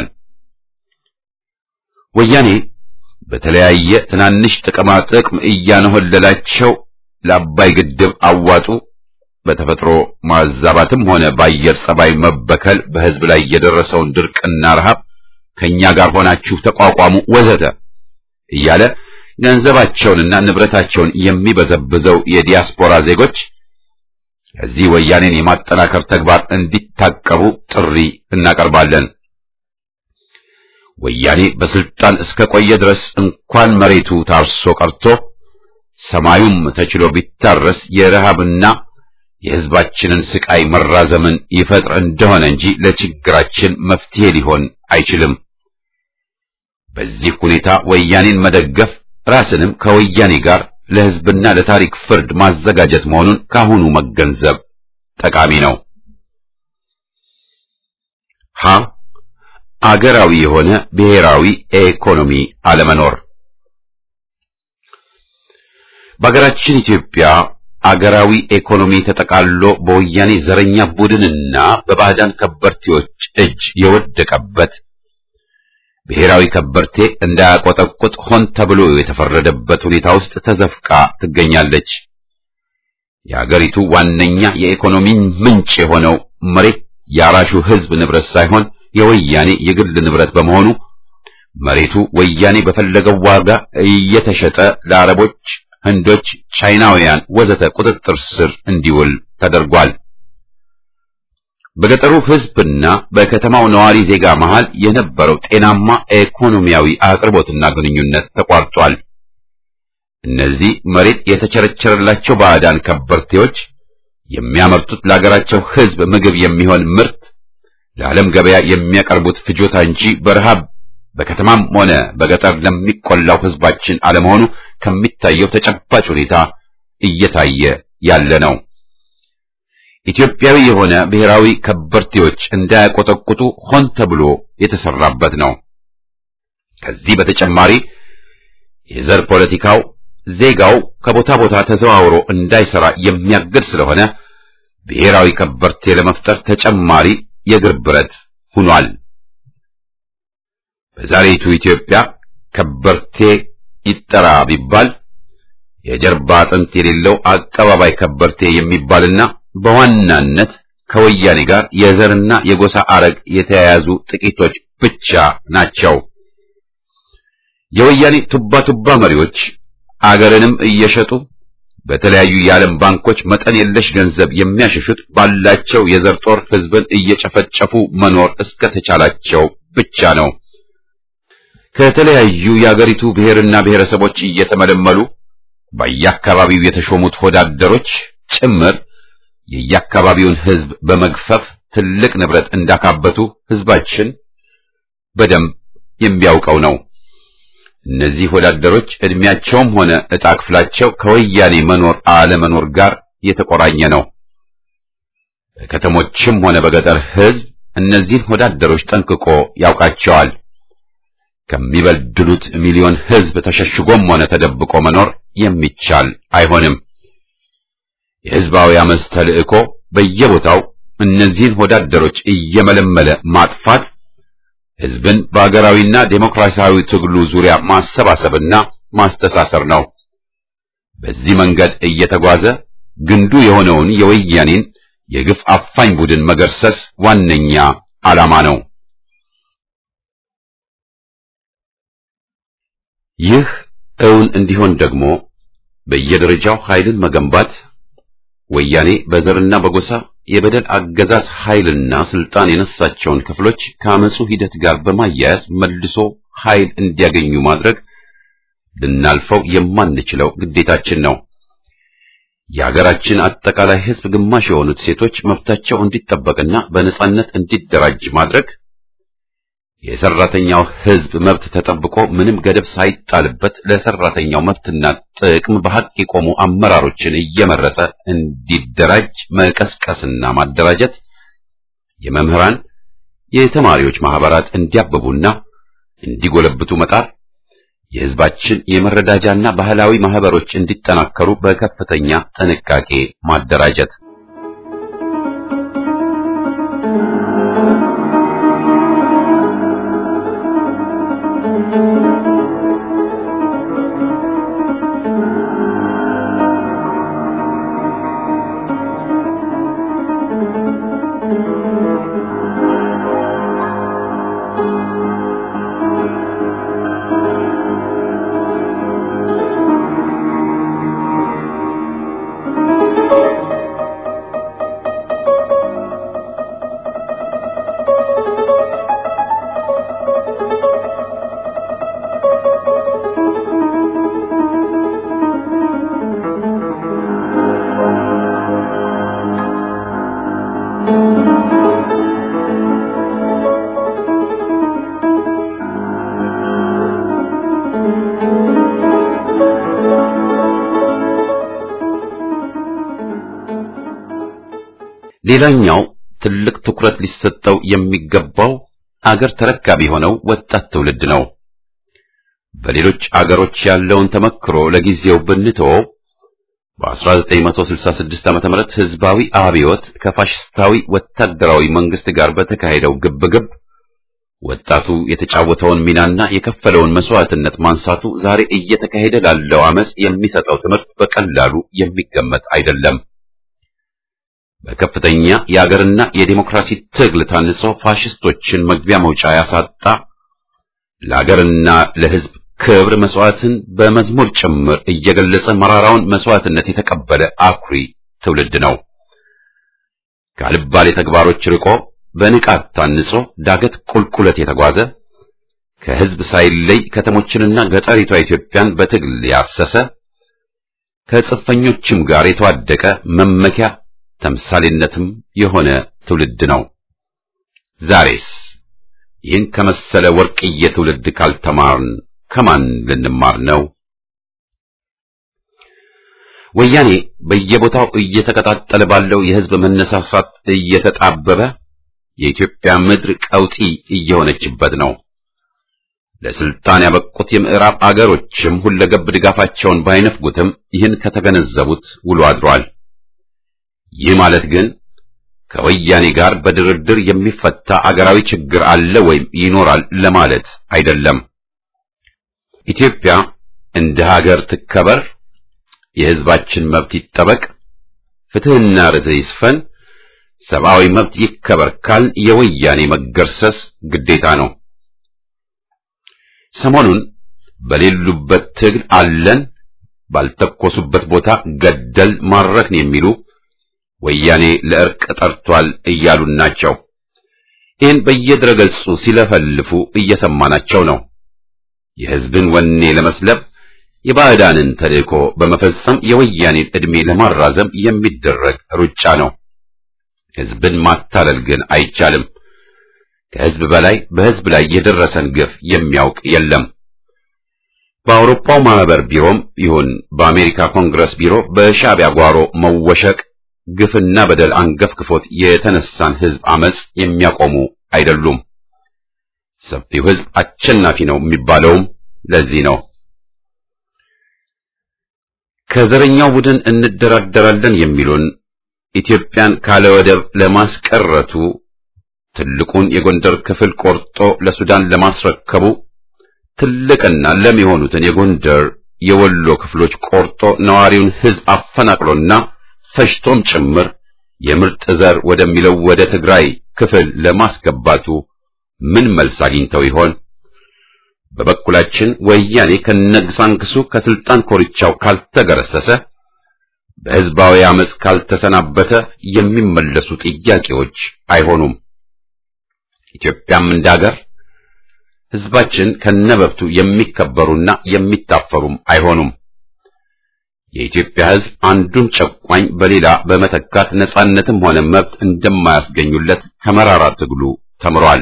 ወያኔ በተለያየ ትናንሽ ጥቅማ ጥቅም እያነሆለላቸው ለአባይ ግድብ አዋጡ፣ በተፈጥሮ ማዛባትም ሆነ በአየር ጸባይ መበከል በህዝብ ላይ የደረሰውን ድርቅና ረሃብ ከኛ ጋር ሆናችሁ ተቋቋሙ ወዘተ እያለ ገንዘባቸውንና ንብረታቸውን የሚበዘብዘው የዲያስፖራ ዜጎች ከዚህ ወያኔን የማጠናከር ተግባር እንዲታቀቡ ጥሪ እናቀርባለን። ወያኔ በስልጣን እስከ ቆየ ድረስ እንኳን መሬቱ ታርሶ ቀርቶ ሰማዩም ተችሎ ቢታረስ የረሃብና የህዝባችንን ስቃይ መራዘምን ይፈጥር እንደሆነ እንጂ ለችግራችን መፍትሄ ሊሆን አይችልም። በዚህ ሁኔታ ወያኔን መደገፍ ራስንም ከወያኔ ጋር ለህዝብና ለታሪክ ፍርድ ማዘጋጀት መሆኑን ካሁኑ መገንዘብ ጠቃሚ ነው። አገራዊ የሆነ ብሔራዊ ኢኮኖሚ አለመኖር። በአገራችን ኢትዮጵያ አገራዊ ኢኮኖሚ ተጠቃሎ በወያኔ ዘረኛ ቡድንና በባዕዳን ከበርቴዎች እጅ የወደቀበት፣ ብሔራዊ ከበርቴ እንዳያቆጠቁጥ ሆን ተብሎ የተፈረደበት ሁኔታ ውስጥ ተዘፍቃ ትገኛለች። የአገሪቱ ዋነኛ የኢኮኖሚ ምንጭ የሆነው መሬት የአራሹ ህዝብ ንብረት ሳይሆን የወያኔ የግል ንብረት በመሆኑ መሬቱ ወያኔ በፈለገው ዋጋ እየተሸጠ ለአረቦች፣ ህንዶች፣ ቻይናውያን ወዘተ ቁጥጥር ስር እንዲውል ተደርጓል። በገጠሩ ህዝብና በከተማው ነዋሪ ዜጋ መሃል የነበረው ጤናማ ኢኮኖሚያዊ አቅርቦትና ግንኙነት ተቋርጧል። እነዚህ መሬት የተቸረቸረላቸው ባዕዳን ከበርቴዎች የሚያመርቱት ለሀገራቸው ህዝብ ምግብ የሚሆን ምርት ለዓለም ገበያ የሚያቀርቡት ፍጆታ እንጂ በረሃብ በከተማም ሆነ በገጠር ለሚቆላው ህዝባችን አለመሆኑ ከሚታየው ተጨባጭ ሁኔታ እየታየ ያለ ነው። ኢትዮጵያዊ የሆነ ብሔራዊ ከበርቴዎች እንዳያቆጠቁጡ ሆን ተብሎ የተሰራበት ነው። ከዚህ በተጨማሪ የዘር ፖለቲካው ዜጋው ከቦታ ቦታ ተዘዋውሮ እንዳይሰራ የሚያግድ ስለሆነ ብሔራዊ ከበርቴ ለመፍጠር ተጨማሪ የእግር ብረት ሆኗል። በዛሬቱ ኢትዮጵያ ከበርቴ ይጠራ ቢባል የጀርባ አጥንት የሌለው አቀባባይ ከበርቴ የሚባልና በዋናነት ከወያኔ ጋር የዘርና የጎሳ አረግ የተያያዙ ጥቂቶች ብቻ ናቸው። የወያኔ ቱባ መሪዎች አገርንም እየሸጡ በተለያዩ የዓለም ባንኮች መጠን የለሽ ገንዘብ የሚያሸሹት ባላቸው የዘር ጦር ህዝብን እየጨፈጨፉ መኖር እስከተቻላቸው ብቻ ነው። ከተለያዩ የአገሪቱ ብሔርና ብሔረሰቦች እየተመለመሉ በየአካባቢው የተሾሙት ወዳደሮች ጭምር የየአካባቢውን ህዝብ በመግፈፍ ትልቅ ንብረት እንዳካበቱ ህዝባችን በደንብ የሚያውቀው ነው። እነዚህ ወዳደሮች እድሜያቸውም ሆነ ዕጣ ክፍላቸው ከወያኔ መኖር አለመኖር ጋር የተቆራኘ ነው። በከተሞችም ሆነ በገጠር ህዝብ እነዚህን ወዳደሮች ጠንቅቆ ያውቃቸዋል። ከሚበድሉት ሚሊዮን ህዝብ ተሸሽጎም ሆነ ተደብቆ መኖር የሚቻል አይሆንም። የህዝባዊ አመጽ ተልእኮ በየቦታው እነዚህን ወዳደሮች እየመለመለ ማጥፋት ሕዝብን በአገራዊና ዴሞክራሲያዊ ትግሉ ዙሪያ ማሰባሰብና ማስተሳሰር ነው። በዚህ መንገድ እየተጓዘ ግንዱ የሆነውን የወያኔን የግፍ አፋኝ ቡድን መገርሰስ ዋነኛ ዓላማ ነው። ይህ እውን እንዲሆን ደግሞ በየደረጃው ኃይልን መገንባት፣ ወያኔ በዘርና በጎሳ የበደል አገዛዝ ኃይልና ስልጣን የነሳቸውን ክፍሎች ከአመጹ ሂደት ጋር በማያያዝ መልሶ ኃይል እንዲያገኙ ማድረግ ልናልፈው የማንችለው ግዴታችን ነው። የሀገራችን አጠቃላይ ሕዝብ ግማሽ የሆኑት ሴቶች መብታቸው እንዲጠበቅና በነጻነት እንዲደራጅ ማድረግ፣ የሰራተኛው ሕዝብ መብት ተጠብቆ ምንም ገደብ ሳይጣልበት ለሰራተኛው መብትና ጥቅም በሐቅ የቆሙ አመራሮችን እየመረጠ እንዲደራጅ መቀስቀስና ማደራጀት፣ የመምህራን የተማሪዎች ማህበራት እንዲያብቡና እንዲጎለብቱ መጣር፣ የሕዝባችን የመረዳጃና ባህላዊ ማህበሮች እንዲጠናከሩ በከፍተኛ ጥንቃቄ ማደራጀት። ሌላኛው ትልቅ ትኩረት ሊሰጠው የሚገባው አገር ተረካቢ ሆነው ወጣት ትውልድ ነው። በሌሎች አገሮች ያለውን ተመክሮ ለጊዜው ብንተወው በ1966 ዓ.ም ህዝባዊ አብዮት ከፋሽስታዊ ወታደራዊ መንግስት ጋር በተካሄደው ግብግብ ወጣቱ የተጫወተውን ሚናና የከፈለውን መስዋዕትነት ማንሳቱ ዛሬ እየተካሄደ ላለው አመጽ የሚሰጠው ትምህርት በቀላሉ የሚገመት አይደለም። በከፍተኛ የአገርና የዲሞክራሲ ትግል ታንጾ ፋሽስቶችን መግቢያ መውጫ ያሳጣ፣ ለአገርና ለህዝብ ክብር መስዋዕትን በመዝሙር ጭምር እየገለጸ መራራውን መስዋዕትነት የተቀበለ አኩሪ ትውልድ ነው። ካልባሌ ተግባሮች ርቆ በንቃት ታንጾ ዳገት ቁልቁለት የተጓዘ፣ ከህዝብ ሳይለይ ከተሞችንና ገጠሪቷ ኢትዮጵያን በትግል ያሰሰ፣ ከጽፈኞችም ጋር የተዋደቀ መመኪያ ተምሳሌነትም የሆነ ትውልድ ነው። ዛሬስ ይህን ከመሰለ ወርቅዬ ትውልድ ካልተማርን ከማን ልንማር ነው? ወያኔ በየቦታው እየተቀጣጠለ ባለው የህዝብ መነሳሳት እየተጣበበ የኢትዮጵያ ምድር ቀውጢ እየሆነችበት ነው። ለስልጣን ያበቁት የምዕራብ አገሮችም ሁለገብ ድጋፋቸውን ባይነፍጉትም ይህን ከተገነዘቡት ውሎ አድሯል። ይህ ማለት ግን ከወያኔ ጋር በድርድር የሚፈታ አገራዊ ችግር አለ ወይም ይኖራል ለማለት አይደለም። ኢትዮጵያ እንደ ሀገር ትከበር፣ የህዝባችን መብት ይጠበቅ፣ ፍትህና ርትዕ ይስፈን፣ ሰብአዊ መብት ይከበር ካል የወያኔ መገርሰስ ግዴታ ነው። ሰሞኑን በሌሉበት ትግል አለን፣ ባልተኮሱበት ቦታ ገደል ማረክን የሚሉ ወያኔ ለእርቅ ጠርቷል እያሉን ናቸው። ይህን በየድረገጹ ሲለፈልፉ እየሰማናቸው ነው። የህዝብን ወኔ ለመስለብ የባዕዳንን ተልእኮ በመፈጸም የወያኔን ዕድሜ ለማራዘም የሚደረግ ሩጫ ነው። ህዝብን ማታለል ግን አይቻልም። ከህዝብ በላይ በህዝብ ላይ የደረሰን ግፍ የሚያውቅ የለም። በአውሮፓው ማህበር ቢሮም ይሁን በአሜሪካ ኮንግረስ ቢሮ በሻዕቢያ ጓሮ መወሸቅ ግፍና በደል አንገፍግፎት የተነሳን ህዝብ አመጽ የሚያቆሙ አይደሉም። ሰፊው ህዝብ አሸናፊ ነው የሚባለውም ለዚህ ነው። ከዘረኛው ቡድን እንደራደራለን የሚሉን ኢትዮጵያን ካለ ወደብ ለማስቀረቱ ትልቁን የጎንደር ክፍል ቆርጦ ለሱዳን ለማስረከቡ ትልቅና ለም የሆኑትን የጎንደር የወሎ ክፍሎች ቆርጦ ነዋሪውን ሕዝብ አፈናቅሎና ፈጅቶም ጭምር የምርጥ ዘር ወደሚለው ወደ ትግራይ ክፍል ለማስገባቱ ምን መልስ አግኝተው ይሆን? በበኩላችን ወያኔ ከነግሳንግሱ ከስልጣን ኮርቻው ካልተገረሰሰ በሕዝባዊ አመጽ ካልተሰናበተ የሚመለሱ ጥያቄዎች አይሆኑም። ኢትዮጵያም እንዳገር ሕዝባችን ከነበብቱ የሚከበሩና የሚታፈሩም አይሆኑም። የኢትዮጵያ ሕዝብ አንዱን ጨቋኝ በሌላ በመተካት ነጻነትም ሆነ መብት እንደማያስገኙለት ከመራራ ትግሉ ተምሯል።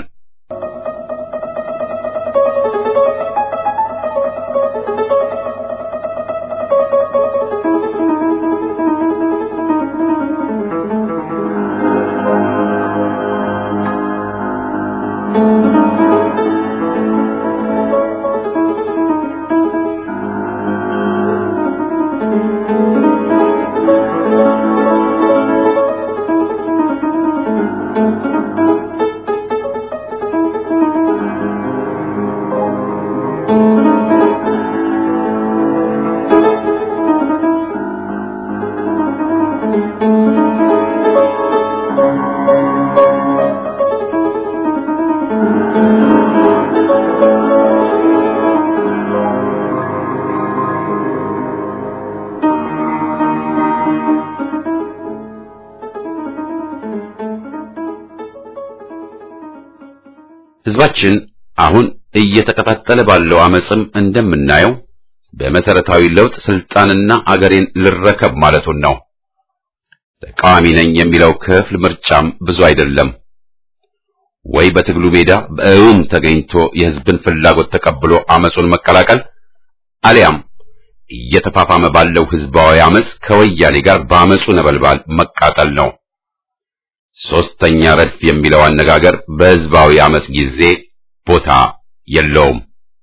ሕዝባችን አሁን እየተቀጣጠለ ባለው አመጽም እንደምናየው በመሰረታዊ ለውጥ ስልጣንና አገሬን ልረከብ ማለቱን ነው። ተቃዋሚ ነኝ የሚለው ክፍል ምርጫም ብዙ አይደለም። ወይ በትግሉ ሜዳ በእውን ተገኝቶ የሕዝብን ፍላጎት ተቀብሎ አመጹን መቀላቀል አሊያም እየተፋፋመ ባለው ሕዝባዊ አመጽ ከወያኔ ጋር በአመጹ ነበልባል መቃጠል ነው። ሶስተኛ ረድፍ የሚለው አነጋገር በሕዝባዊ አመጽ ጊዜ ቦታ የለውም።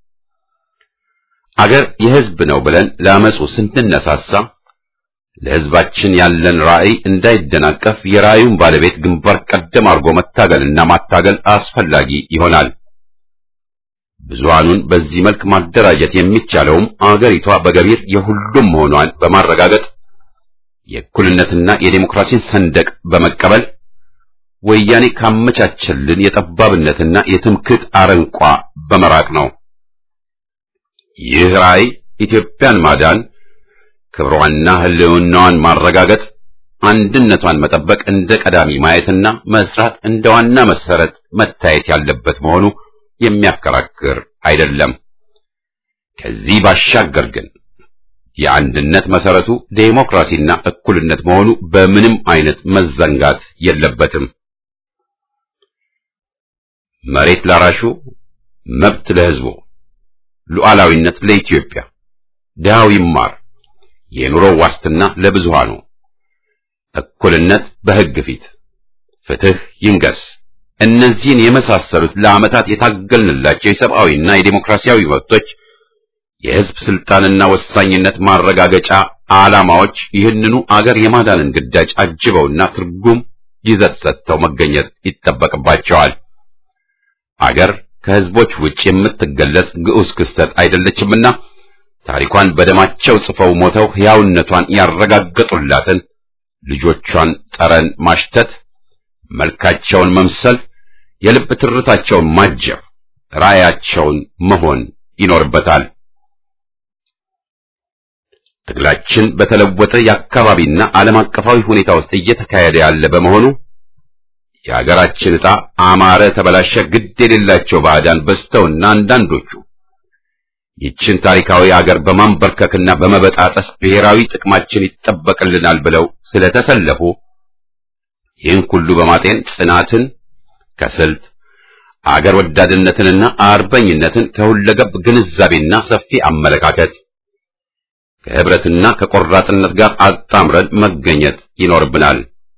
አገር የሕዝብ ነው ብለን ለአመጹ ስንነሳሳ ለሕዝባችን ያለን ራዕይ እንዳይደናቀፍ የራዕዩን ባለቤት ግንባር ቀደም አድርጎ መታገልና ማታገል አስፈላጊ ይሆናል። ብዙሃኑን በዚህ መልክ ማደራጀት የሚቻለውም አገሪቷ በገቢር የሁሉም መሆኗን በማረጋገጥ የእኩልነትና የዴሞክራሲን ሰንደቅ በመቀበል ወያኔ ካመቻቸልን የጠባብነትና የትምክህት አረንቋ በመራቅ ነው። ይህ ራዕይ ኢትዮጵያን ማዳን፣ ክብሯንና ሕልውናዋን ማረጋገጥ፣ አንድነቷን መጠበቅ እንደ ቀዳሚ ማየትና መስራት እንደ ዋና መሰረት መታየት ያለበት መሆኑ የሚያከራክር አይደለም። ከዚህ ባሻገር ግን የአንድነት መሰረቱ ዴሞክራሲና እኩልነት መሆኑ በምንም አይነት መዘንጋት የለበትም። መሬት ላራሹ፣ መብት ለሕዝቡ፣ ሉዓላዊነት ለኢትዮጵያ፣ ድሃው ይማር፣ የኑሮ ዋስትና ለብዙሃኑ፣ እኩልነት በሕግ ፊት፣ ፍትህ ይንገስ፣ እነዚህን የመሳሰሉት ለዓመታት የታገልንላቸው የሰብአዊና የዴሞክራሲያዊ መብቶች የሕዝብ ስልጣንና ወሳኝነት ማረጋገጫ ዓላማዎች ይህንኑ አገር የማዳንን ግዳጅ አጅበውና ትርጉም ይዘት ሰጥተው መገኘት ይጠበቅባቸዋል። አገር ከሕዝቦች ውጭ የምትገለጽ ግዑዝ ክስተት አይደለችምና ታሪኳን በደማቸው ጽፈው ሞተው ሕያውነቷን ያረጋገጡላትን ልጆቿን ጠረን ማሽተት፣ መልካቸውን መምሰል፣ የልብ ትርታቸውን ማጀብ፣ ራዕያቸውን መሆን ይኖርበታል። ትግላችን በተለወጠ የአካባቢና ዓለም አቀፋዊ ሁኔታ ውስጥ እየተካሄደ ያለ በመሆኑ የአገራችን ዕጣ አማረ ተበላሸ ግድ የሌላቸው ባዕዳን በዝተውና አንዳንዶቹ ይችን ታሪካዊ አገር በማንበርከክና በመበጣጠስ ብሔራዊ ጥቅማችን ይጠበቅልናል ብለው ስለተሰለፉ ይህን ሁሉ በማጤን ጽናትን ከስልት አገር ወዳድነትንና አርበኝነትን ከሁለገብ ግንዛቤና ሰፊ አመለካከት ከህብረትና ከቆራጥነት ጋር አጣምረን መገኘት ይኖርብናል።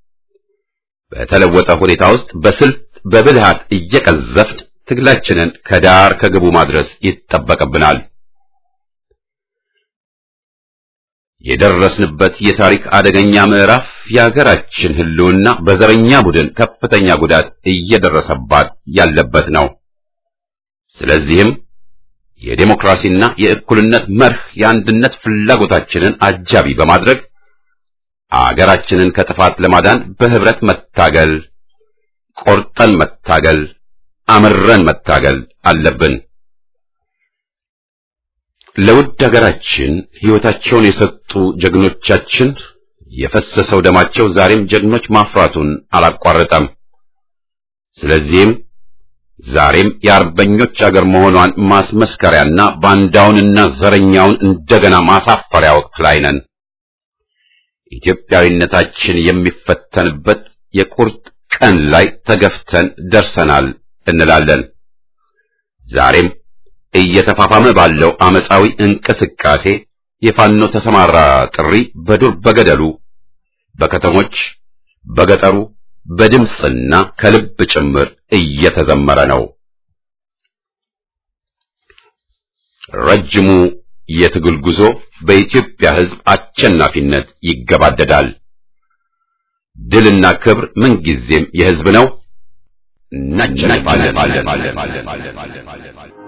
በተለወጠ ሁኔታ ውስጥ በስልት በብልሃት እየቀዘፍን ትግላችንን ከዳር ከግቡ ማድረስ ይጠበቅብናል። የደረስንበት የታሪክ አደገኛ ምዕራፍ የሀገራችን ሕልውና በዘረኛ ቡድን ከፍተኛ ጉዳት እየደረሰባት ያለበት ነው። ስለዚህም የዴሞክራሲና የእኩልነት መርህ የአንድነት ፍላጎታችንን አጃቢ በማድረግ አገራችንን ከጥፋት ለማዳን በህብረት መታገል፣ ቆርጠን መታገል፣ አምረን መታገል አለብን። ለውድ ሀገራችን ሕይወታቸውን የሰጡ ጀግኖቻችን የፈሰሰው ደማቸው ዛሬም ጀግኖች ማፍራቱን አላቋረጠም። ስለዚህም ዛሬም የአርበኞች አገር መሆኗን ማስመስከሪያና ባንዳውንና ዘረኛውን እንደገና ማሳፈሪያ ወቅት ላይ ነን። ኢትዮጵያዊነታችን የሚፈተንበት የቁርጥ ቀን ላይ ተገፍተን ደርሰናል እንላለን። ዛሬም እየተፋፋመ ባለው አመጻዊ እንቅስቃሴ የፋኖ ተሰማራ ጥሪ በዱር በገደሉ፣ በከተሞች፣ በገጠሩ በድምጽና ከልብ ጭምር እየተዘመረ ነው። ረጅሙ የትግል ጉዞ በኢትዮጵያ ሕዝብ አሸናፊነት ይገባደዳል። ድልና ክብር ምንጊዜም የሕዝብ ነው። እናሸንፋለን።